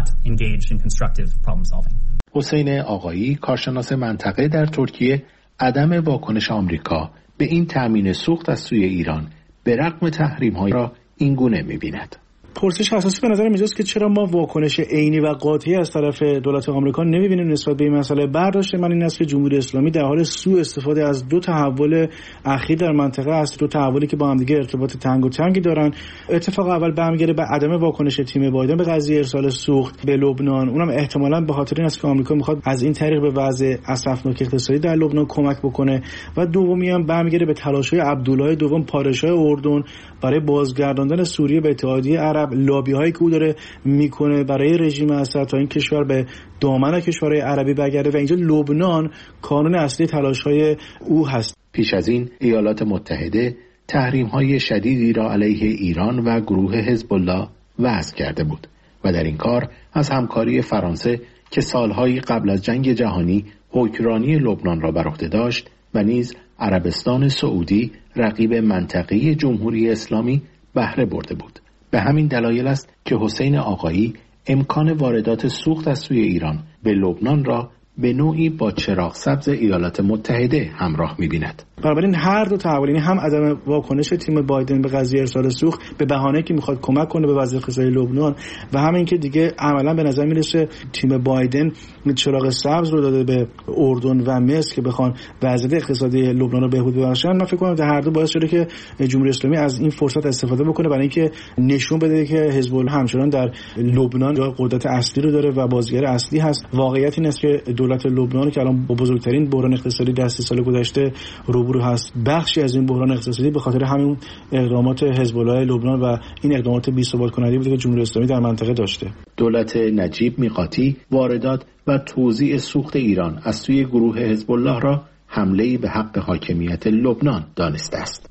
حسین آقایی، کارشناس منطقه در ترکیه، عدم واکنش آمریکا به این تأمین سوخت از سوی ایران به رغم تحریم‌ها را این گونه می‌بیند. پرسش اساسی به نظر میاد که چرا ما واکنش عینی و قاطعی از طرف دولت آمریکا نمی‌بینیم نسبت به این مسئله. برداشت من این است که جمهوری اسلامی در حال سوء استفاده از دو تحول اخیر در منطقه است، دو تحولی که با هم دیگه ارتباط تنگ و تنگی دارن. اتفاق اول برمیگرده به عدم واکنش تیم بایدن به قضیه ارسال سوخت به لبنان، اونم احتمالاً به خاطر این است که آمریکا می‌خواد از این طریق به وضع اسفناک اقتصادی در لبنان کمک بکنه، و دومی هم برمیگرده به تلاش‌های عبدالله دوم پادشاه اردن برای بازگرداندن سوریه به اتحادیه عرب، لابی‌هایی که او داره میکنه برای رژیم اسد تا این کشور به دامن کشورهای عربی برگرده، و اینجا لبنان کانون اصلی تلاش‌های او هست. پیش از این ایالات متحده تحریم‌های شدیدی را علیه ایران و گروه حزب الله وضع کرده بود و در این کار از همکاری فرانسه که سالهای قبل از جنگ جهانی حکمرانی لبنان را بر عهده داشت و نیز عربستان سعودی رقیب منطقه‌ای جمهوری اسلامی بهره برده بود. به همین دلایل است که حسین آقایی امکان واردات سوخت از سوی ایران به لبنان را به نوعی با چراغ سبز ایالات متحده همراه می‌بیند. بنابراین هر دو تحول، یعنی هم عدم واکنش تیم بایدن به قضیه ارسال سوخت به بهانه که میخواد کمک کنه به وضع اقتصادی لبنان، و همین که دیگه عملا به نظر میرسه تیم بایدن چراغ سبز رو داده به اردن و مصر که بخوان وضعیت اقتصادی لبنان رو بهبود ببخشن. من فکر کنم در هر دو باعث شده که جمهوری اسلامی از این فرصت استفاده بکنه برای اینکه نشون بده که حزب الله همچنان در لبنان جای قدرت اصلی رو داره و بازیگر اصلی هست. واقعیت این است که دولت لبنان که الان با بزرگترین بحران اقتصادی در سی سال گذشته روبرو هست، بخشی از این بحران اقتصادی به خاطر همین اقدامات حزب الله لبنان و این اقدامات بی‌ثبات کننده بوده که جمهوری اسلامی در منطقه داشته. دولت نجیب میقاتی واردات و توزیع سوخت ایران از سوی گروه حزب الله را حمله‌ای به حق حاکمیت لبنان دانسته است.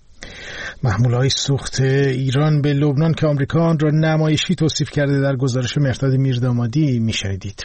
محمولات سوخت ایران به لبنان که آمریکا آن را نمایشی توصیف کرده در گزارش مهرداد میردامادی میشنیدید.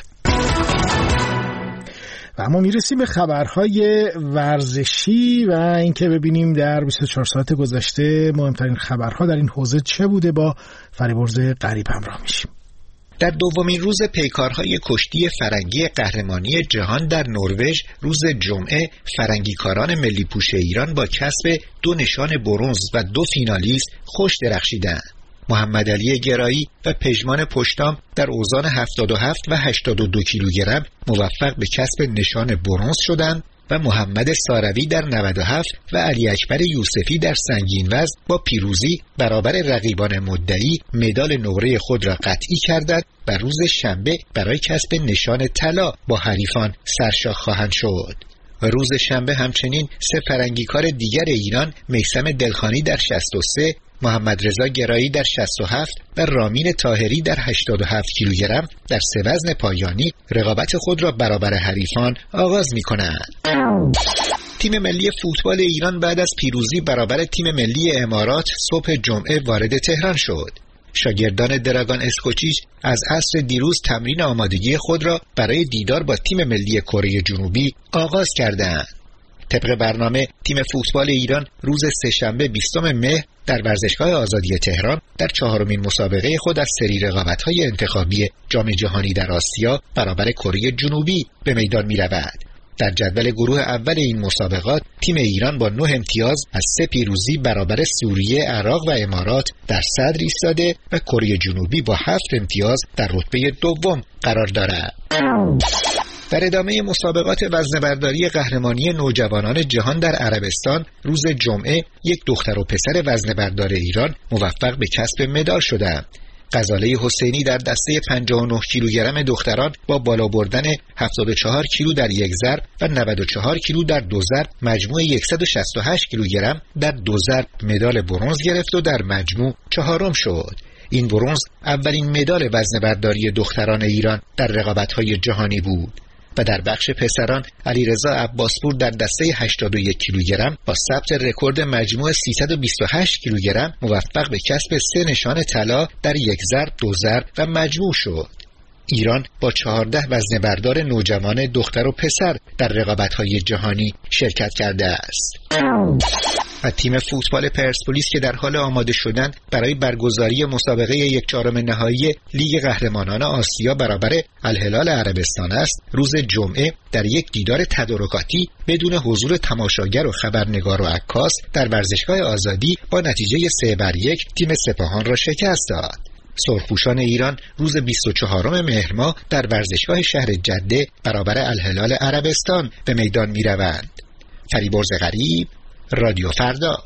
و اما میرسیم به خبرهای ورزشی و اینکه ببینیم در بیست و چهار ساعت گذشته مهمترین خبرها در این حوزه چه بوده. با فریبرز غریب همراه میشیم. در دومین روز پیکارهای کشتی فرنگی قهرمانی جهان در نروژ روز جمعه، فرنگیکاران ملی پوش ایران با کسب دو نشان برنز و دو فینالیست خوش درخشیدند. محمد علی گرایی و پژمان پشتام در اوزان هفتاد و هفت و هشتاد و دو کیلوگرم موفق به کسب نشان برنز شدند و محمد ساروی در نود و هفت و علی اکبر یوسفی در سنگین وزن با پیروزی برابر رقیبان مدعی مدال نقره خود را قطعی کردند و روز شنبه برای کسب نشان طلا با حریفان سرشاخ خواهند شد. و روز شنبه همچنین سه فرنگیکار دیگر ایران، میثم دلخانی در شصت و سه، محمد رضا گرایی در شصت و هفت و رامین طاهری در هشتاد و هفت کیلوگرم در سه وزن پایانی رقابت خود را برابر حریفان آغاز می‌کنند. تیم ملی فوتبال ایران بعد از پیروزی برابر تیم ملی امارات صبح جمعه وارد تهران شد. شاگردان دراگان اسکوچیچ از عصر دیروز تمرین آمادگی خود را برای دیدار با تیم ملی کره جنوبی آغاز کردند. طبق برنامه تیم فوتبال ایران روز سه‌شنبه بیستم مهر در ورزشگاه آزادی تهران در چهارمین مسابقه خود از سری رقابت‌های انتخابی جام جهانی در آسیا برابر کره جنوبی به میدان می‌رود. در جدول گروه اول این مسابقات تیم ایران با نه امتیاز از سه پیروزی برابر سوریه، عراق و امارات در صدر ایستاده و کره جنوبی با هفت امتیاز در رتبه دوم قرار دارد. در ادامه مسابقات وزنه‌برداری قهرمانی نوجوانان جهان در عربستان روز جمعه یک دختر و پسر وزنه‌بردار ایران موفق به کسب مدال شدند. غزاله حسینی در دسته پنجاه و نه کیلوگرم دختران با بالا بردن هفتاد و چهار کیلو در یک ضرب و نود و چهار کیلو در دو ضرب مجموع صد و شصت و هشت کیلوگرم در دو ضرب مدال برنز گرفت و در مجموع چهارم شد. این برنز اولین مدال وزنه‌برداری دختران ایران در رقابت‌های جهانی بود. و در بخش پسران علیرضا عباسپور در دسته هشتاد و یک کیلوگرم با ثبت رکورد مجموع سیصد و بیست و هشت کیلوگرم موفق به کسب سه نشان طلا در یک ضرب، دو ضرب و مجموع شد. ایران با چهارده وزنه‌بردار نوجوان دختر و پسر در رقابت‌های جهانی شرکت کرده است. و تیم فوتبال پرسپولیس که در حال آماده شدن برای برگزاری مسابقه یک چهارم نهایی لیگ قهرمانان آسیا برابر الهلال عربستان است، روز جمعه در یک دیدار تدارکاتی بدون حضور تماشاگر و خبرنگار و عکاس در ورزشگاه آزادی با نتیجه سه بر یک تیم سپاهان را شکست داد. سرخپوشان ایران روز بیست و چهارم مهر ماه در ورزشگاه شهر جده برابر الهلال عربستان به میدان می روند. فریبرز غریب، رادیو فردا.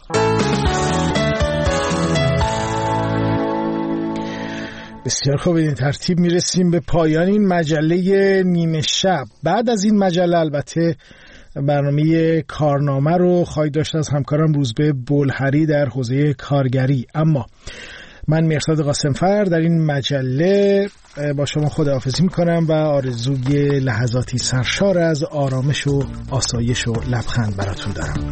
بسیار خوب، این ترتیب میرسیم به پایان این مجله نیمه شب. بعد از این مجله البته برنامه کارنامه رو خواهید داشت از همکارم روزبه بلحری در حوزه کارگری. اما من مرصاد قاسمفر در این مجله با شما خداحافظی میکنم و آرزوی لحظاتی سرشار از آرامش و آسایش و لبخند براتون دارم.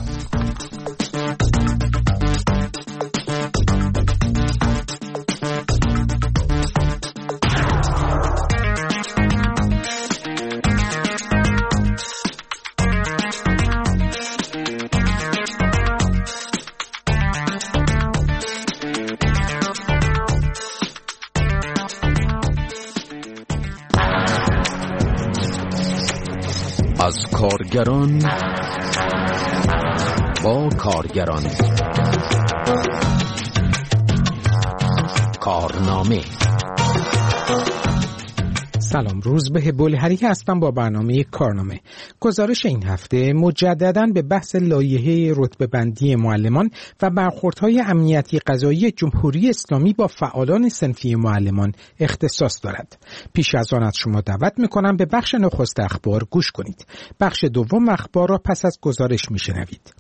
از کارگران با کارگران، کارنامه. سلام، روزبه بلحری هستم با برنامه کارنامه. گزارش این هفته مجدداً به بحث لایحه رتبه بندی معلمان و برخوردهای امنیتی قضایی جمهوری اسلامی با فعالان صنفی معلمان اختصاص دارد. پیش از آن از شما دعوت می‌کنم به بخش نخست اخبار گوش کنید. بخش دوم اخبار را پس از گزارش می‌شنوید.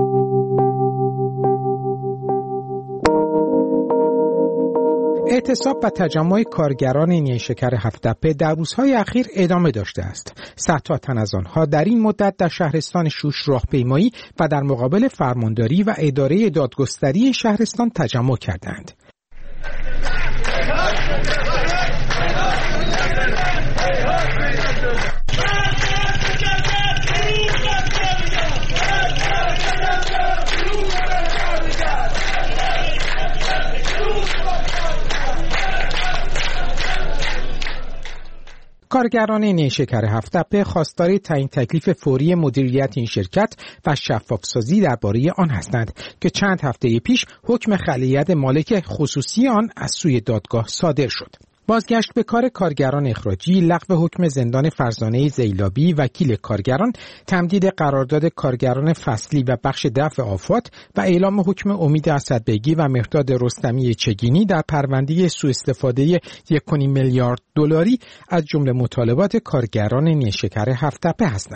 اعتصاب و تجمع کارگران نیشکر هفت‌تپه در روزهای اخیر ادامه داشته است. صدها تن از آنها در این مدت در شهرستان شوش راهپیمایی و در مقابل فرمانداری و اداره دادگستری شهرستان تجمع کردند. کارگران نیشکر هفت‌تپه خواستار تعیین تکلیف فوری مدیریت این شرکت و شفافسازی درباره آن هستند که چند هفته پیش حکم خلیعت مالک خصوصی آن از سوی دادگاه صادر شد. بازگشت به کار کارگران اخراجی، لغو حکم زندان فرزانه زیلابی، وکیل کارگران، تمدید قرارداد کارگران فصلی و بخش دفع آفات و اعلام حکم امید اسدبگی و مهرداد رستمی چگینی در پرونده سوء استفاده یک و نیم میلیارد دلاری از جمله مطالبات کارگران نیشکر هفت‌تپه هستند.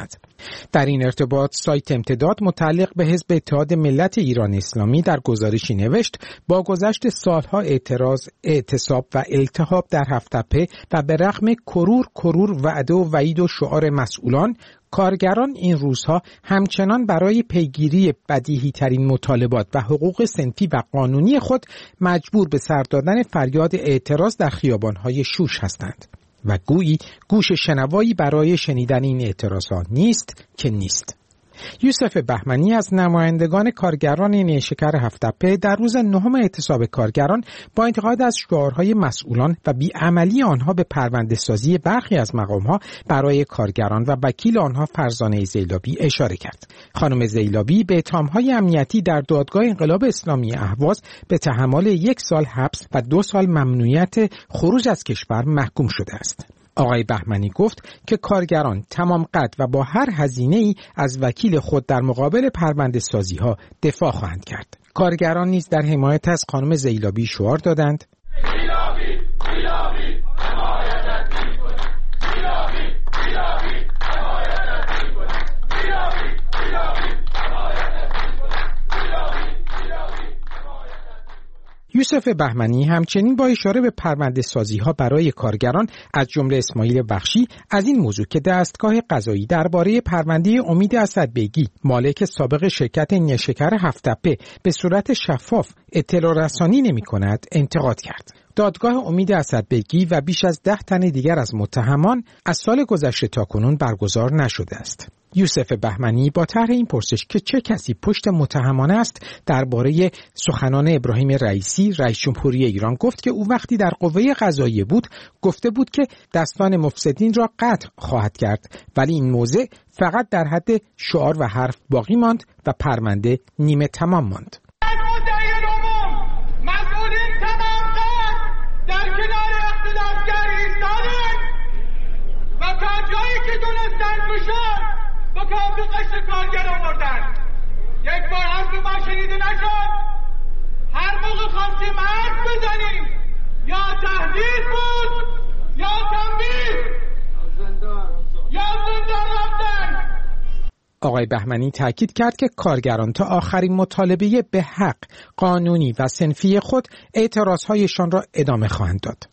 در این ارتباط سایت امتداد متعلق به حزب اتحاد ملت ایران اسلامی در گزارشی نوشت با گذشت سالها اعتراض، اعتصاب و التهاب در هفت‌تپه و به رغم کرور کرور وعده و وعید و شعار مسئولان، کارگران این روزها همچنان برای پیگیری بدیهی ترین مطالبات و حقوق صنفی و قانونی خود مجبور به سر دادن فریاد اعتراض در خیابان‌های شوش هستند و گویی گوش شنوایی برای شنیدن این اعتراضات نیست که نیست. یوسف بهمنی از نمایندگان کارگران نیشکر هفت‌تپه در روز نهم اعتصاب کارگران با انتقاد از شعارهای مسئولان و بیعملی آنها به پرونده سازی برخی از مقامها برای کارگران و وکیل آنها فرزانه زیلابی اشاره کرد. خانم زیلابی به اتهامهای امنیتی در دادگاه انقلاب اسلامی اهواز به تحمل یک سال حبس و دو سال ممنوعیت خروج از کشور محکوم شده است. آقای بهمنی گفت که کارگران تمام قد و با هر هزینه‌ای از وکیل خود در مقابل پرونده سازی ها دفاع خواهند کرد. کارگران نیز در حمایت از خانم زیلابی شعار دادند: زیلابی، زیلابی، حمایتت می‌کنیم. زیلابی، زیلابی، حمایتت می‌کنیم. زیلابی، زیلابی، حمایتت می‌کنیم. زیلابی، زیلابی، یوسف بهمنی همچنین با اشاره به پرونده سازی ها برای کارگران از جمله اسماعیل بخشی از این موضوع که دستگاه قضایی درباره پرونده امید اسدبگی مالک سابق شرکت نیشکر هفت‌تپه به صورت شفاف اطلاع رسانی نمی کند انتقاد کرد. دادگاه امید اسدبگی و بیش از ده تن دیگر از متهمان از سال گذشته تا کنون برگزار نشده است. یوسف بهمنی با طرح این پرسش که چه کسی پشت متهمان است درباره سخنان ابراهیم رئیسی رئیس جمهوری ایران گفت که او وقتی در قوه قضاییه بود گفته بود که دستان مفسدین را قطع خواهد کرد، ولی این موضع فقط در حد شعار و حرف باقی ماند و پرونده نیمه تمام ماند. با کافی قشت کارگر آوردن. یک بار حرف ما شنیده نشد. هر موقع خواستیم حرف بزنیم یا تهدید بود یا تنبیه یا زندان رفتن. آقای بهمنی تاکید کرد که کارگران تا آخرین مطالبه به حق قانونی و صنفی خود اعتراضهایشان را ادامه خواهند داد.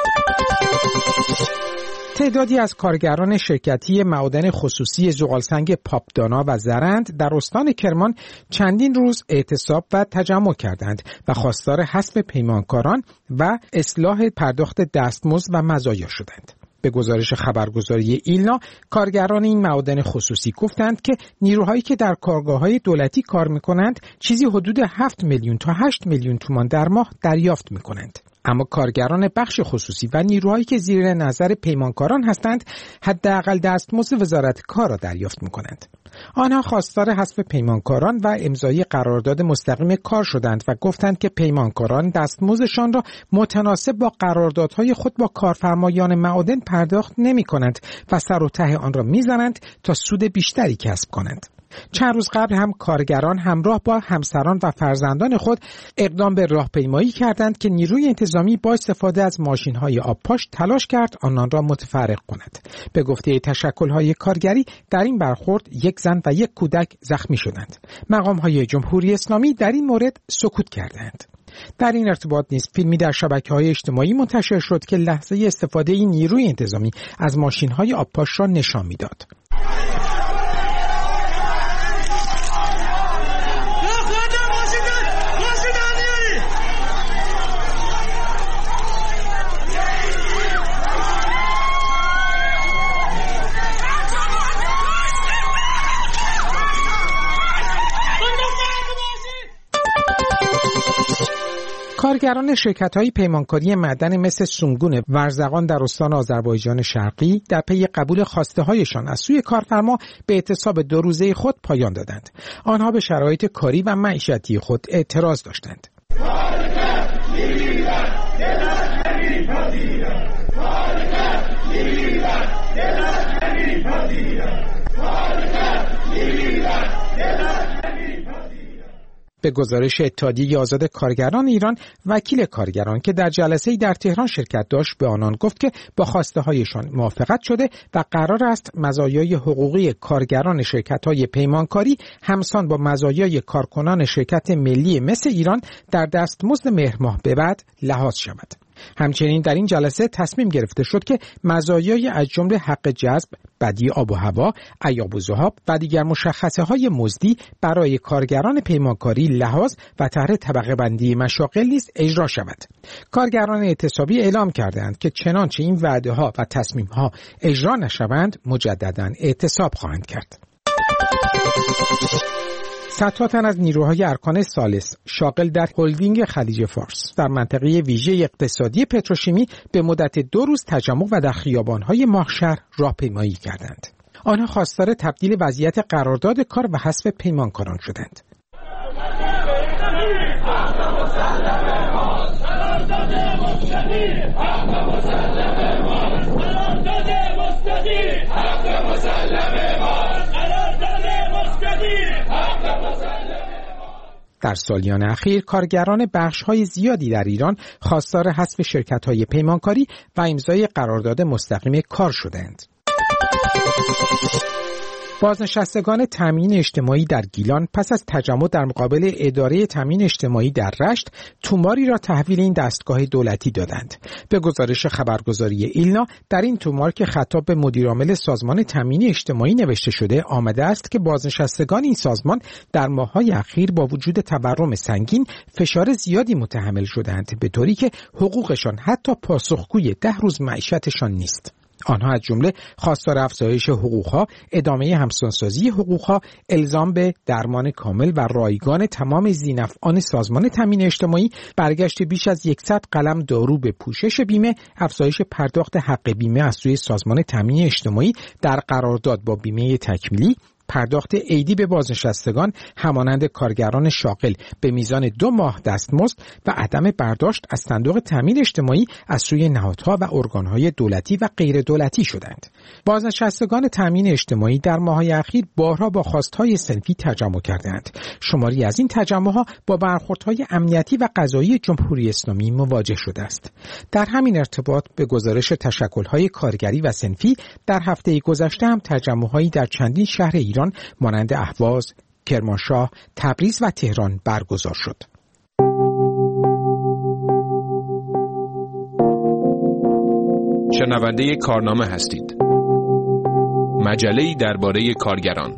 تعدادی از کارگران شرکتی معادن خصوصی زغالسنگ پاپدانا و زرند در استان کرمان چندین روز اعتصاب و تجمع کردند و خواستار حذف پیمانکاران و اصلاح پرداخت دستمزد و مزایا شدند. به گزارش خبرگزاری ایلنا، کارگران این معادن خصوصی گفتند که نیروهایی که در کارگاه‌های دولتی کار می‌کنند چیزی حدود هفت میلیون تا هشت میلیون تومان در ماه دریافت می‌کنند. اما کارگران بخش خصوصی و نیروهایی که زیر نظر پیمانکاران هستند حداقل دستمزد وزارت کار را دریافت می‌کنند. آنها خواستار حذف پیمانکاران و امضای قرارداد مستقیم کار شدند و گفتند که پیمانکاران دستمزدشان را متناسب با قراردادهای خود با کارفرمایان معادن پرداخت نمی‌کنند و سر و ته آن را می‌زنند تا سود بیشتری کسب کنند. چند روز قبل هم کارگران همراه با همسران و فرزندان خود اقدام به راهپیمایی کردند که نیروی انتظامی با استفاده از ماشین‌های آبپاش تلاش کرد آنان را متفرق کند. به گفته تشکل‌های کارگری در این برخورد یک زن و یک کودک زخمی شدند. مقام‌های جمهوری اسلامی در این مورد سکوت کردند. در این ارتباط نیز فیلمی در شبکه‌های اجتماعی منتشر شد که لحظه استفاده این نیروی انتظامی از ماشین‌های آبپاش را نشان می‌داد. کارگران شرکت‌های پیمانکاری معدن مثل سونگون ورزقان در استان آذربایجان شرقی در پی قبول خواسته‌هایشان از سوی کارفرما به اعتصاب دو روزه خود پایان دادند. آنها به شرایط کاری و معیشتی خود اعتراض داشتند. به گزارش اتحادیه آزاد کارگران ایران، وکیل کارگران که در جلسه‌ای در تهران شرکت داشت به آنان گفت که با خواسته هایشان موافقت شده و قرار است مزایای حقوقی کارگران شرکت‌های پیمانکاری همسان با مزایای کارکنان شرکت ملی مس ایران در دستمزد مهر ماه به بعد لحاظ شود. همچنین در این جلسه تصمیم گرفته شد که مزایای از جمله حق جذب، بدی آب و هوا، ایاب و ذهاب و دیگر مشخصه های مزدی برای کارگران پیمانکاری لحاظ و طرح طبقه بندی مشاغل نیز اجرا شود. کارگران اعتصابی اعلام کردند که چنانچه این وعده ها و تصمیم ها اجرا نشوند مجددا اعتصاب خواهند کرد. صدها تن از نیروهای ارکان ثالث شاغل در هلدینگ خلیج فارس در منطقه ویژه اقتصادی پتروشیمی به مدت دو روز تجمع و در خیابان‌های ماهشهر راهپیمایی کردند. آنها خواستار تبدیل وضعیت قرارداد کار و حذف پیمانکاران شدند. در سالیان اخیر کارگران بخش‌های زیادی در ایران خواستار حذف شرکت‌های پیمانکاری و امضای قرارداد مستقیم کار شدند. بازنشستگان تامین اجتماعی در گیلان پس از تجمع در مقابل اداره تامین اجتماعی در رشت توماری را تحویل این دستگاه دولتی دادند. به گزارش خبرگزاری ایلنا در این تومار که خطاب به مدیرعامل سازمان تامین اجتماعی نوشته شده آمده است که بازنشستگان این سازمان در ماه‌های اخیر با وجود تورم سنگین فشار زیادی متحمل شدند، به طوری که حقوقشان حتی پاسخگوی ده روز معیشتشان نیست. آنها از جمله خواستار افزایش حقوقها، ادامه همسانسازی حقوقها، الزام به درمان کامل و رایگان تمام ذی‌نفعان سازمان تامین اجتماعی، برگشت بیش از صد قلم دارو به پوشش بیمه، افزایش پرداخت حق بیمه از سوی سازمان تامین اجتماعی در قرارداد با بیمه تکمیلی، پرداخت عیدی به بازنشستگان همانند کارگران شاغل به میزان دو ماه دستمزد و عدم برداشت از صندوق تامین اجتماعی از سوی نهادها و ارگانهای دولتی و غیر دولتی شدند. بازنشستگان تامین اجتماعی در ماه‌های اخیر بارها با خواستهای صنفی تجمع کردند. شماری از این تجمع‌ها با برخوردهای امنیتی و قضایی جمهوری اسلامی مواجه شده است. در همین ارتباط به گزارش تشکل‌های کارگری و صنفی در هفته گذشته هم تجمع‌هایی در چندین شهر ایران مانند اهواز، کرمانشاه، تبریز و تهران برگزار شد. شنونده کارنامه هستید. مجله‌ای درباره کارگران.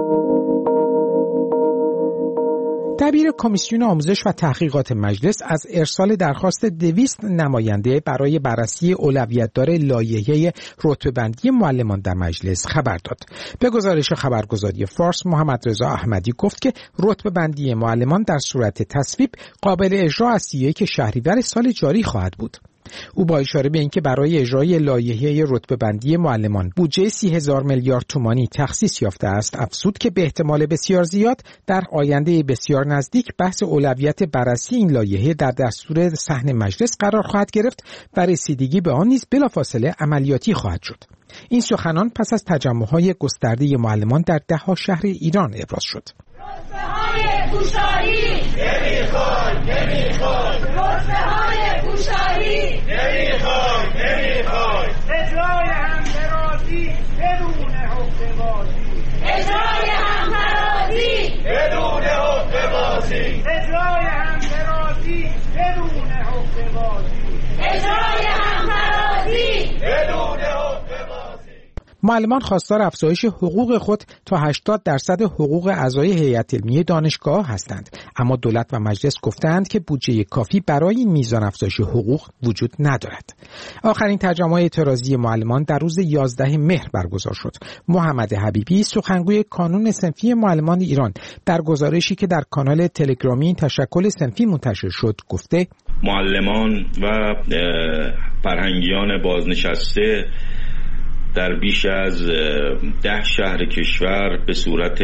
دبیر کمیسیون آموزش و تحقیقات مجلس از ارسال درخواست دویست نماینده برای بررسی اولویت‌دار لایحه رتبه‌بندی معلمان در مجلس خبر داد. به گزارش خبرگزاری فارس، محمد رضا احمدی گفت که رتبه‌بندی معلمان در صورت تصویب قابل اجرا از سی و یک شهریور سال جاری خواهد بود. او با اشاره به اینکه برای اجرای لایحه رتبه‌بندی معلمان بودجه سی هزار میلیارد تومانی تخصیص یافته است، افزود که به احتمال بسیار زیاد در آینده بسیار نزدیک بحث اولویت بررسی این لایحه در دستور صحن مجلس قرار خواهد گرفت و رسیدگی به آن نیز بلافاصله عملیاتی خواهد شد. این سخنان پس از تجمع‌های گسترده معلمان در ده‌ها شهر ایران ابراز شد. رتبه‌های گوشایی نمیخوای نمیخوای رتبه‌های گوشایی نمیخوای نمیخوای اجرای هم‌ترازی بدون حقه‌بازی اجرای هم‌ترازی بدون حقه‌بازی اجرای هم‌ترازی بدون حقه‌بازی اجرای هم‌ترازی بدون حقه‌بازی. معلمان خواستار افزایش حقوق خود تا هشتاد درصد حقوق اعضای هیئت علمی دانشگاه هستند، اما دولت و مجلس گفتند که بودجه کافی برای این میزان افزایش حقوق وجود ندارد. آخرین تجمع اعتراضی معلمان در روز یازده مهر برگزار شد. محمد حبیبی، سخنگوی کانون صنفی معلمان ایران، در گزارشی که در کانال تلگرامی تشکل صنفی منتشر شد گفته: معلمان و فرهنگیان بازنشسته در بیش از ده شهر کشور به صورت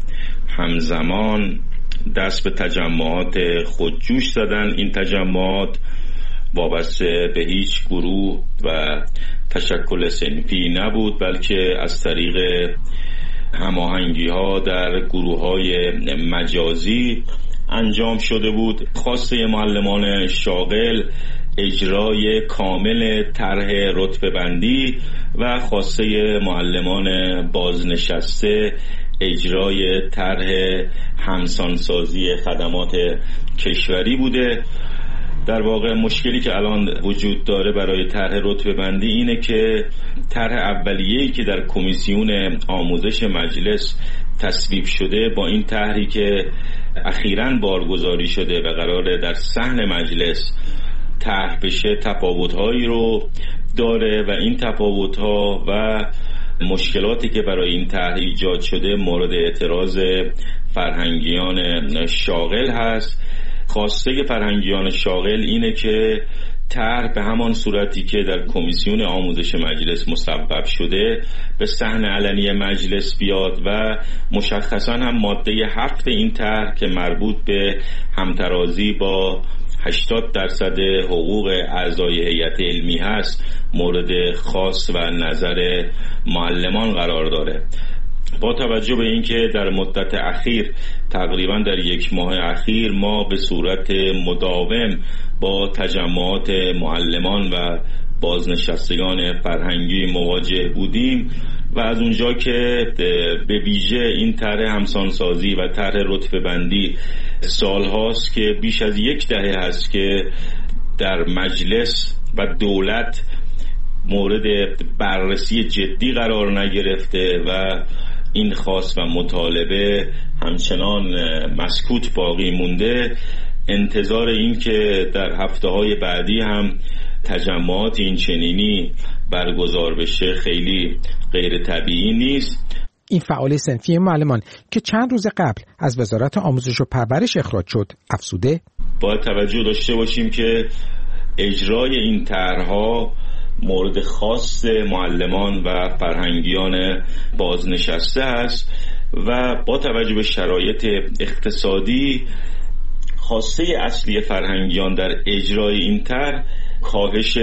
همزمان دست به تجمعات خودجوش زدن. این تجمعات وابسته به هیچ گروه و تشکل صنفی نبود، بلکه از طریق هماهنگی ها در گروه های مجازی انجام شده بود. خواسته معلمان شاغل اجرای کامل طرح رتبه بندی و خواسته معلمان بازنشسته اجرای طرح همسانسازی خدمات کشوری بوده. در واقع مشکلی که الان وجود داره برای طرح رتبه بندی اینه که طرح اولیه‌ای که در کمیسیون آموزش مجلس تصویب شده با این طرحی که اخیراً بارگذاری شده و قراره در صحن مجلس طرح بشه تفاوت‌هایی رو داره و این تفاوت‌ها و مشکلاتی که برای این طرح ایجاد شده مورد اعتراض فرهنگیان شاغل هست. خواسته فرهنگیان شاغل اینه که طرح به همان صورتی که در کمیسیون آموزش مجلس مصوب شده به صحن علنی مجلس بیاد و مشخصا هم ماده هفت این طرح که مربوط به همترازی با هشتاد درصد حقوق اعضای هیئت علمی هست مورد خاص و نظر معلمان قرار داره. با توجه به اینکه در مدت اخیر تقریبا در یک ماه اخیر ما به صورت مداوم با تجمعات معلمان و بازنشستگان فرهنگی مواجه بودیم و از اونجا که به ویژه این طرح همسانسازی و طرح رتبه بندی سال هاست که بیش از یک دهه هست که در مجلس و دولت مورد بررسی جدی قرار نگرفته و این خواست و مطالبه همچنان مسکوت باقی مونده، انتظار این که در هفته‌های بعدی هم تجمعات این چنینی برگزار بشه خیلی غیر طبیعی نیست. این فعال صنفی معلمان که چند روز قبل از وزارت آموزش و پرورش اخراج شد افسوده، باید توجه داشته باشیم که اجرای این طرح‌ها مورد خاص معلمان و فرهنگیان بازنشسته است و با توجه به شرایط اقتصادی خواسته اصلی فرهنگیان در اجرای این طرح کاهش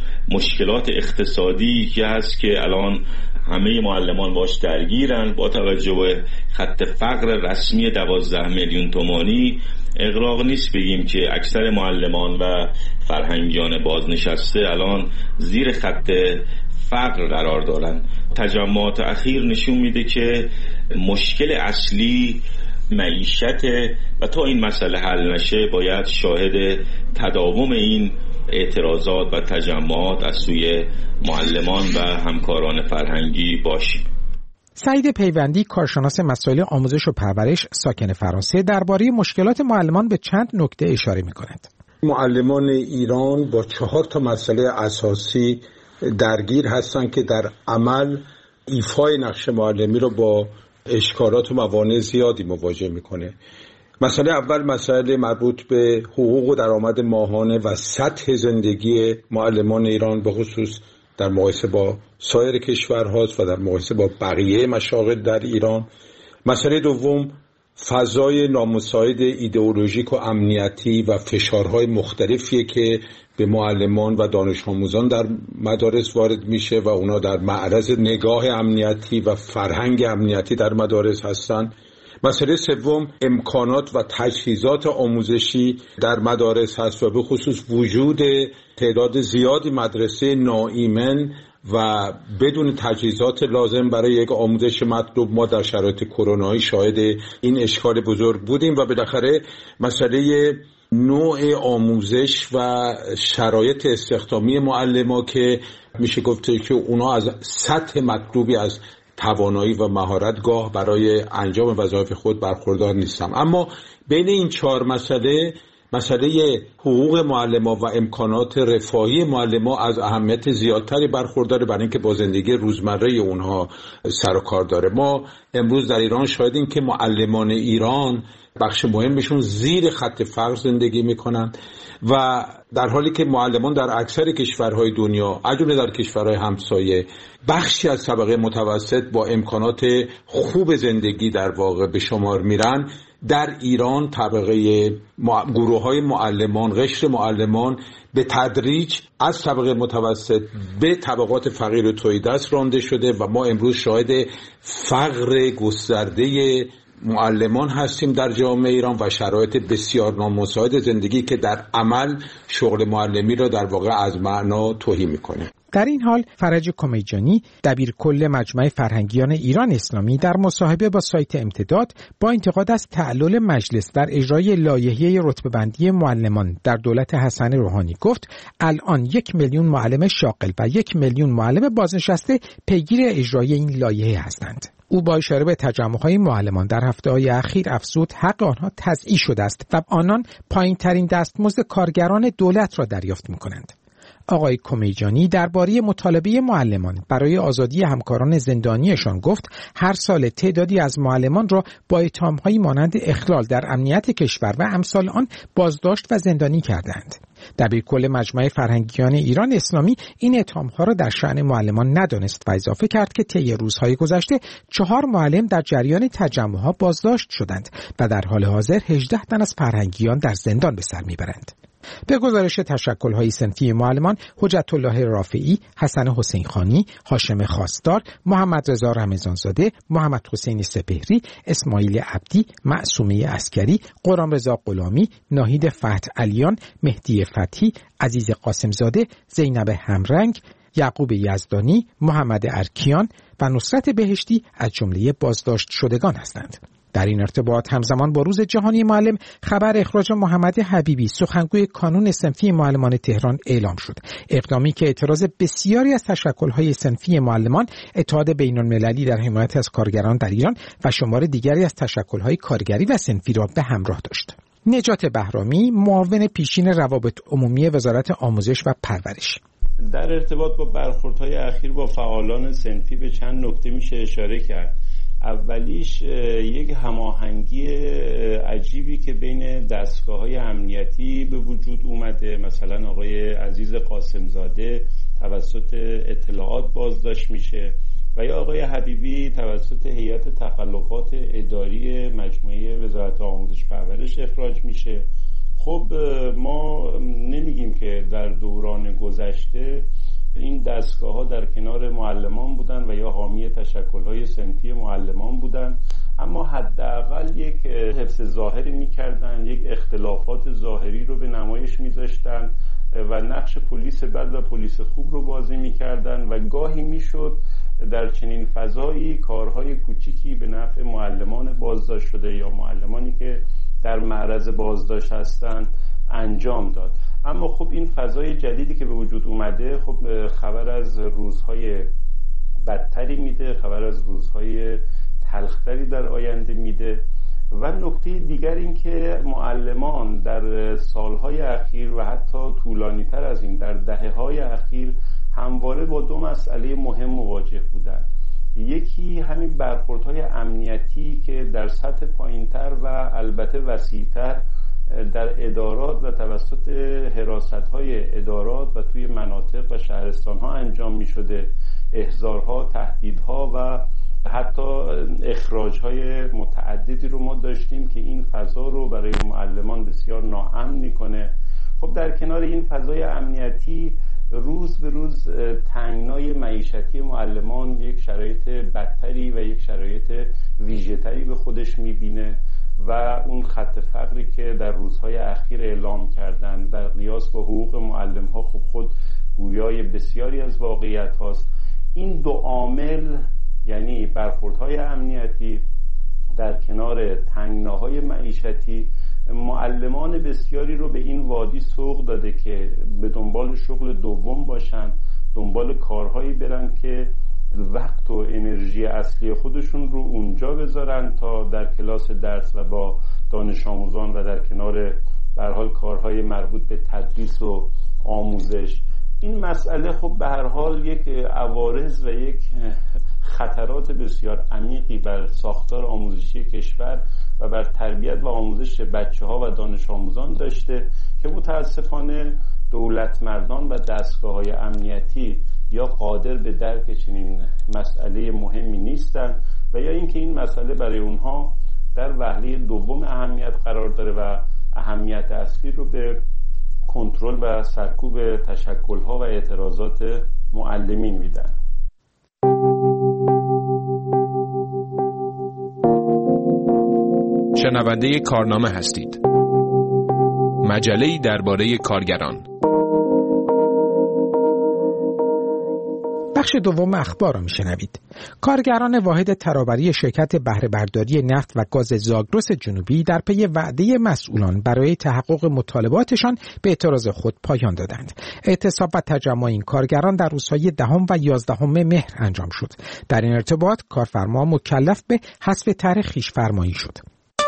مشکلات اقتصادی که هست که الان همه معلمان باش درگیرن. با توجه به خط فقر رسمی دوازده میلیون تومانی اغراق نیست بگیم که اکثر معلمان و فرهنگیان بازنشسته الان زیر خط فقر قرار دارن. تجمعات اخیر نشون میده که مشکل اصلی معیشت و تا این مسئله حل نشه باید شاهد تداوم این اعتراضات و تجمعات از سوی معلمان و همکاران فرهنگی باشیم. سعید پیوندی کارشناس مسائل آموزش و پرورش ساکن فرانسه درباره مشکلات معلمان به چند نکته اشاره می‌کند. معلمان ایران با چهار تا مسئله اساسی درگیر هستند که در عمل ایفای نقش معلمی رو با اشکالات و موانع زیادی مواجه میکنه. مسئله اول مسئله مربوط به حقوق و درآمد ماهانه و سطح زندگی معلمان ایران به خصوص در مقایسه با سایر کشورهاست و در مقایسه با بقیه مشاغل در ایران. مسئله دوم فضای نامساعد ایدئولوژیک و امنیتی و فشارهای مختلفیه که به معلمان و دانش آموزان در مدارس وارد میشه و اونا در معرض نگاه امنیتی و فرهنگ امنیتی در مدارس هستن. مسئله سوم امکانات و تجهیزات آموزشی در مدارس هست و به خصوص وجود تعداد زیادی مدرسه ناایمن و بدون تجهیزات لازم برای یک آموزش مطلوب. ما در شرایط کرونایی شاهد این اشکال بزرگ بودیم و بالاخره مسئله نوع آموزش و شرایط استخدامی معلمان که میشه گفت که اونا از سطح مطلوبی از توانایی و مهارت گاه برای انجام وظایف خود برخوردار نیستم. اما بین این چهار مسئله مسئله حقوق معلمان و امکانات رفاهی معلمان از اهمیت زیادتری برخورداره برای اینکه با زندگی روزمره اونها سر و کار داره. ما امروز در ایران شاهدیم که معلمان ایران بخش مهمشون زیر خط فقر زندگی میکنن و در حالی که معلمان در اکثر کشورهای دنیا علاوه در کشورهای همسایه بخشی از طبقه متوسط با امکانات خوب زندگی در واقع به شمار میرن، در ایران طبقه گروه های معلمان، قشر معلمان به تدریج از طبقه متوسط به طبقات فقیر و تهیدست رانده شده و ما امروز شاهد فقر گسترده معلمان هستیم در جامعه ایران و شرایط بسیار نامساعد زندگی که در عمل شغل معلمی را در واقع از معنا تهی میکنه. در این حال فرج کمیجانی دبیرکل مجمع فرهنگیان ایران اسلامی در مصاحبه با سایت امتداد با انتقاد از تعلل مجلس در اجرای لایحه رتبه‌بندی معلمان در دولت حسن روحانی گفت الان یک میلیون معلم شاغل و یک میلیون معلم بازنشسته پیگیر اجرای این لایحه هستند. او با اشاره به تجمع‌های معلمان در هفته‌های اخیر افزود حق آنها تضییع شده است و آنان پایین‌ترین دستمزد کارگران دولت را دریافت می‌کنند. آقای کمیجانی درباره مطالبه معلمان برای آزادی همکاران زندانیشان گفت هر سال تعدادی از معلمان را با اتهام‌هایی مانند اخلال در امنیت کشور و امثال آن بازداشت و زندانی کردند. دبیرکل مجمع فرهنگیان ایران اسلامی این اتهام‌ها را در شأن معلمان ندانست و اضافه کرد که طی روزهای گذشته چهار معلم در جریان تجمع‌ها بازداشت شدند و در حال حاضر هجده تن از فرهنگیان در زندان به سر میبرند. به گزارش تشکل‌های صنفی معلمان حجت الله رافعی، حسن حسین خانی، هاشم خواستار، محمد رضا رمضانزاده، محمد حسین سپهری، اسماعیل عبدی، معصومه عسکری، قرام رضا غلامی، ناهید فتح علیان، مهدی فتحی، عزیز قاسمزاده، زینب همرنگ، یعقوب یزدانی، محمد ارکیان و نصرت بهشتی از جمله بازداشت شدگان هستند. در این ارتباط همزمان با روز جهانی معلم خبر اخراج محمد حبیبی سخنگوی کانون صنفی معلمان تهران اعلام شد. اقدامی که اعتراض بسیاری از تشکل‌های صنفی معلمان، اتحاد بین‌المللی در حمایت از کارگران در ایران و شمار دیگری از تشکل‌های کارگری و صنفی را به همراه داشت. نجات بهرامی، معاون پیشین روابط عمومی وزارت آموزش و پرورش: در ارتباط با برخوردهای اخیر با فعالان صنفی به چند نکته میشه اشاره کرد. اولیش یک هماهنگی عجیبی که بین دستگاه‌های امنیتی به وجود اومده. مثلا آقای عزیز قاسمزاده توسط اطلاعات بازداشت میشه و یا آقای حبیبی توسط هیئت تخلفات اداری مجموعه وزارت آموزش پرورش اخراج میشه. خب ما نمیگیم که در دوران گذشته این دستگاه ها در کنار معلمان بودن و یا حامی تشکل‌های صنفی معلمان بودن، اما حداقل یک حفظ ظاهری می‌کردن، یک اختلافات ظاهری رو به نمایش می‌ذاشتن و نقش پلیس بد و پلیس خوب رو بازی می‌کردن و گاهی میشد در چنین فضایی کارهای کوچیکی به نفع معلمان بازداشت شده یا معلمانی که در معرض بازداشت هستند انجام داد. اما خب این فضای جدیدی که به وجود اومده خب خبر از روزهای بدتری میده، خبر از روزهای تلختری در آینده میده. و نکته دیگر این که معلمان در سالهای اخیر و حتی طولانی تر از این در دهه‌های اخیر همواره با دو مسئله مهم مواجه بودند. یکی همین برخوردهای امنیتی که در سطح پایینتر و البته وسیع‌تر در ادارات و توسط حراست‌های ادارات و توی مناطق و شهرستان‌ها انجام می‌شده، احضارها، تهدیدها و حتی اخراج‌های متعددی رو ما داشتیم که این فضا رو برای معلمان بسیار ناامن می‌کنه. خب در کنار این فضای امنیتی روز به روز تنگنای معیشتی معلمان یک شرایط بدتری و یک شرایط ویژه‌تری به خودش می‌بینه و اون خط فقری که در روزهای اخیر اعلام کردن در قیاس با حقوق معلم ها خب خود گویای بسیاری از واقعیت هاست. این دو عامل یعنی برخوردهای امنیتی در کنار تنگناهای معیشتی معلمان بسیاری رو به این وادی سوق داده که به دنبال شغل دوم باشن، دنبال کارهایی برن که وقت و انرژی اصلی خودشون رو اونجا بذارن تا در کلاس درس و با دانش آموزان و در کنار به هر حال کارهای مربوط به تدریس و آموزش. این مسئله خب به هر حال یک عوارض و یک خطرات بسیار عمیقی بر ساختار آموزشی کشور و بر تربیت و آموزش بچه‌ها و دانش آموزان داشته که متاسفانه دولت مردان و دستگاه‌های امنیتی یا قادر به درک چنین مسئله مهمی نیستن و یا اینکه این مسئله برای اونها در وهله دوم اهمیت قرار داره و اهمیت اصلی رو به کنترل و سرکوب تشکل‌ها و اعتراضات معلمین میدن. شنونده کارنامه هستید. مجله‌ای درباره کارگران. بخش دوم اخبار را میشنوید. کارگران واحد ترابری شرکت بهره برداری نفت و گاز زاگرس جنوبی در پی وعده مسئولان برای تحقق مطالباتشان به اعتراض خود پایان دادند. اعتصاب و تجمع این کارگران در روزهای دهم و یازدهم مهر انجام شد. در این ارتباط کارفرما مکلف به حذف طرح خویش فرمایی شد.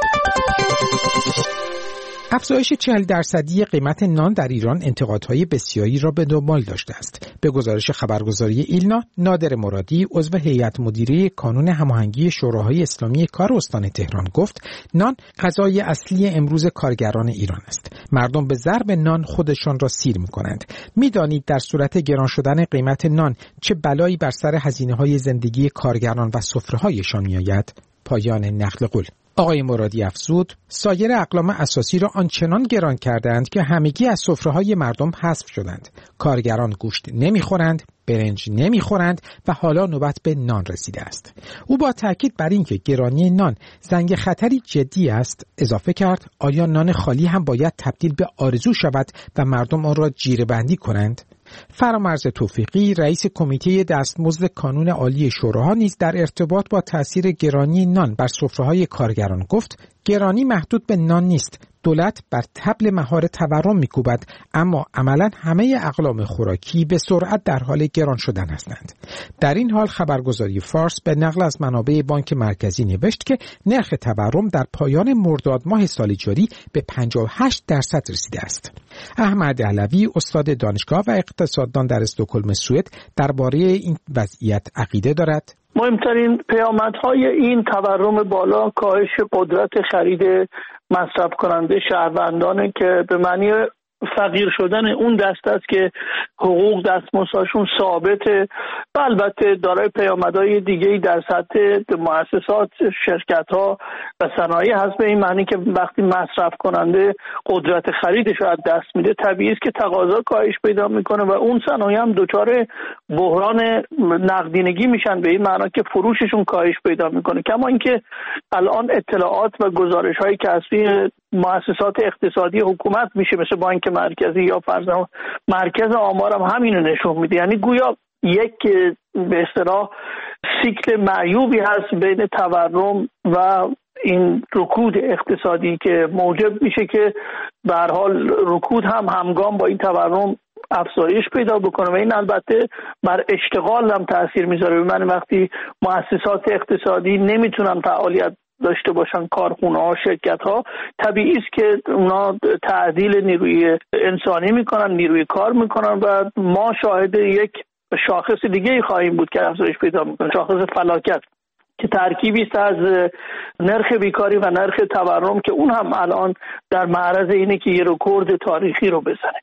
افزایش چهل درصدی قیمت نان در ایران انتقادهای بسیاری را به دنبال داشته است. به گزارش خبرگزاری ایلنا، نادر مرادی عضو هیئت مدیره کانون هماهنگی شوراهای اسلامی کار استان تهران گفت نان غذای اصلی امروز کارگران ایران است. مردم به ضرب نان خودشان را سیر می‌کنند. می‌دانید در صورت گران شدن قیمت نان چه بلایی بر سر هزینه‌های زندگی کارگران و سفره‌هایشان می‌آید؟ پایان نقل قول. آقای مرادی افزود سایر اقلام اساسی را آنچنان گران کردند که همگی از سفره‌های مردم حذف شدند. کارگران گوشت نمیخورند، برنج نمیخورند و حالا نوبت به نان رسیده است. او با تاکید بر اینکه گرانی نان زنگ خطری جدی است اضافه کرد آیا نان خالی هم باید تبدیل به آرزو شود و مردم آن را جیره بندی کنند؟ فرامرز توفیقی رئیس کمیته دستمزد کانون عالی شوراها نیز در ارتباط با تأثیر گرانی نان بر سفره‌های کارگران گفت گرانی محدود به نان نیست. دولت بر طبل مهار تورم می‌کوبد اما عملاً همه اقلام خوراکی به سرعت در حال گران شدن هستند. در این حال خبرگزاری فارس به نقل از منابع بانک مرکزی نوشت که نرخ تورم در پایان مرداد ماه سال جاری به پنجاه و هشت درصد رسیده است. احمد علوی استاد دانشگاه و اقتصاددان در استکهلم سوئد درباره این وضعیت عقیده دارد. مهمترین پیامدهای این تورم بالا کاهش قدرت خرید مصرف کننده شهروندانه که به معنی فقیر شدن اون دست است که حقوق دستمزدشون ثابته و البته دارای پیامدهای دیگه‌ای در سطح مؤسسات، شرکت‌ها و صنایع هست به این معنی که وقتی مصرف کننده قدرت خریدش رو از دست میده طبیعی است که تقاضا کاهش پیدا میکنه و اون صنایع هم دچار بحران نقدینگی میشن به این معنی که فروششون کاهش پیدا میکنه. کما اینکه الان اطلاعات و گزارش‌هایی که از مؤسسات اقتصادی حکومت میشه مثل بانک مرکزی یا فرضاً مرکز آمار هم همینو نشون میده، یعنی گویا یک به اصطلاح سیکل معیوبی هست بین تورم و این رکود اقتصادی که موجب میشه که به هر حال رکود هم همگام با این تورم افزایش پیدا بکنه و این البته بر اشتغال هم تاثیر میذاره. من وقتی مؤسسات اقتصادی نمیتونن فعالیت داشته باشن، کارخونه ها، شرکت ها، طبیعی است که اونا تعدیل نیروی انسانی میکنن، نیروی کار میکنن و ما شاهد یک شاخص دیگه ای خواهیم بود که افزایش پیدا میکنه، شاخص فلاکت که ترکیبی است از نرخ بیکاری و نرخ تورم که اون هم الان در معرض اینه که یه رکورد تاریخی رو بزنه.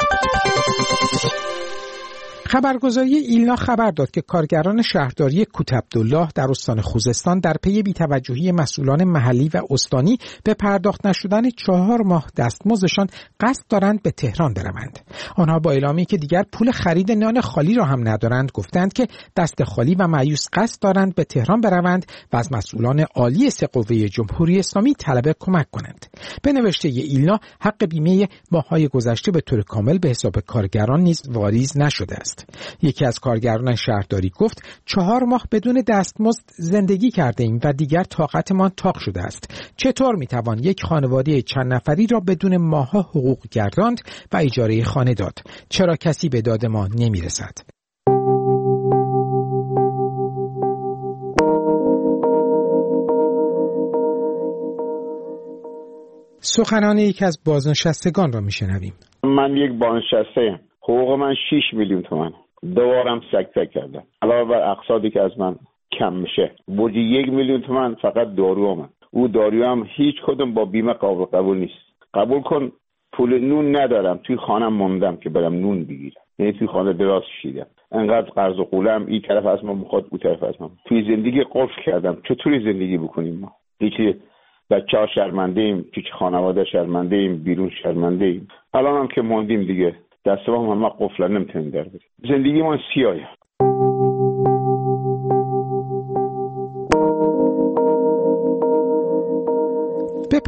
خبرگزاری ایلنا خبر داد که کارگران شهرداری کوتعبدالله در استان خوزستان در پی بی‌توجهی مسئولان محلی و استانی به پرداخت نشدن چهار ماه دستمزدشان قصد دارند به تهران بروند. آنها با اعلامی که دیگر پول خرید نان خالی را هم ندارند گفتند که دست خالی و مایوس قصد دارند به تهران بروند و از مسئولان عالی سه قوه جمهوری اسلامی طلب کمک کنند. به نوشته ایلنا حق بیمه ماه‌های گذشته به طور کامل به حساب کارگران نیز واریز نشده است. یکی از کارگران شهرداری گفت چهار ماه بدون دستمزد زندگی کرده ایم و دیگر طاقتمان تاق شده است. چطور میتوان یک خانواده چند نفری را بدون ماه‌ها حقوق گرداند و اجاره خانه داد؟ چرا کسی به داد ما نمیرسد؟ سخنان یکی از بازنشستگان را میشنویم. من یک بازنشسته، حقوق من شش میلیون تومان، دوارم سکته کردم. علاوه بر اقساطی که از من کم میشه، بودی یک میلیون تومان فقط دارو من. او دارو هم هیچ کدوم با بیمه قابل قبول نیست. قبول کن پول نون ندارم، توی خانم موندم که برم نون بگیرم، یعنی توی خانه دراز کشیدم. انقدر قرض و قولم این طرف از من میخواد اون طرف از من. توی زندگی قفل کردم. چطوری زندگی بکنیم ما؟ هیچی. بچه‌ها شرمنده ایم، پیش خانواده شرمنده ایم، بیرون شرمنده ایم. الان هم که موندیم دیگه دست ما هم قفل نمیتونیم در بریم. زندگی ما سیاهه.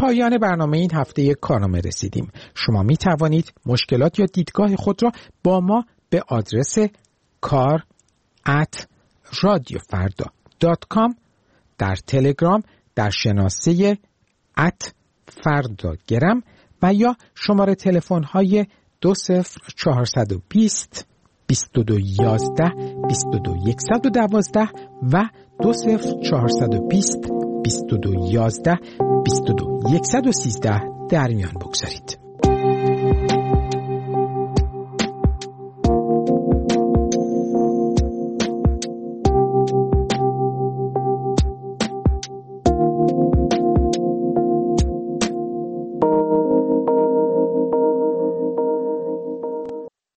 پایان برنامه این هفته کارنامه رسیدیم. شما می توانید مشکلات یا دیدگاه خود را با ما به آدرس کار ات رادیو فردا دات کام، در تلگرام در شناسه ات فردا گرم و یا شماره تلفن های دو صفر چهارصد و بیست بیست و دو یازده بیست و دو صد و دوازده و دو صفر چهارصد و بیست بیست و دو یازده بیست و دو صد و سیزده در میان بگذارید.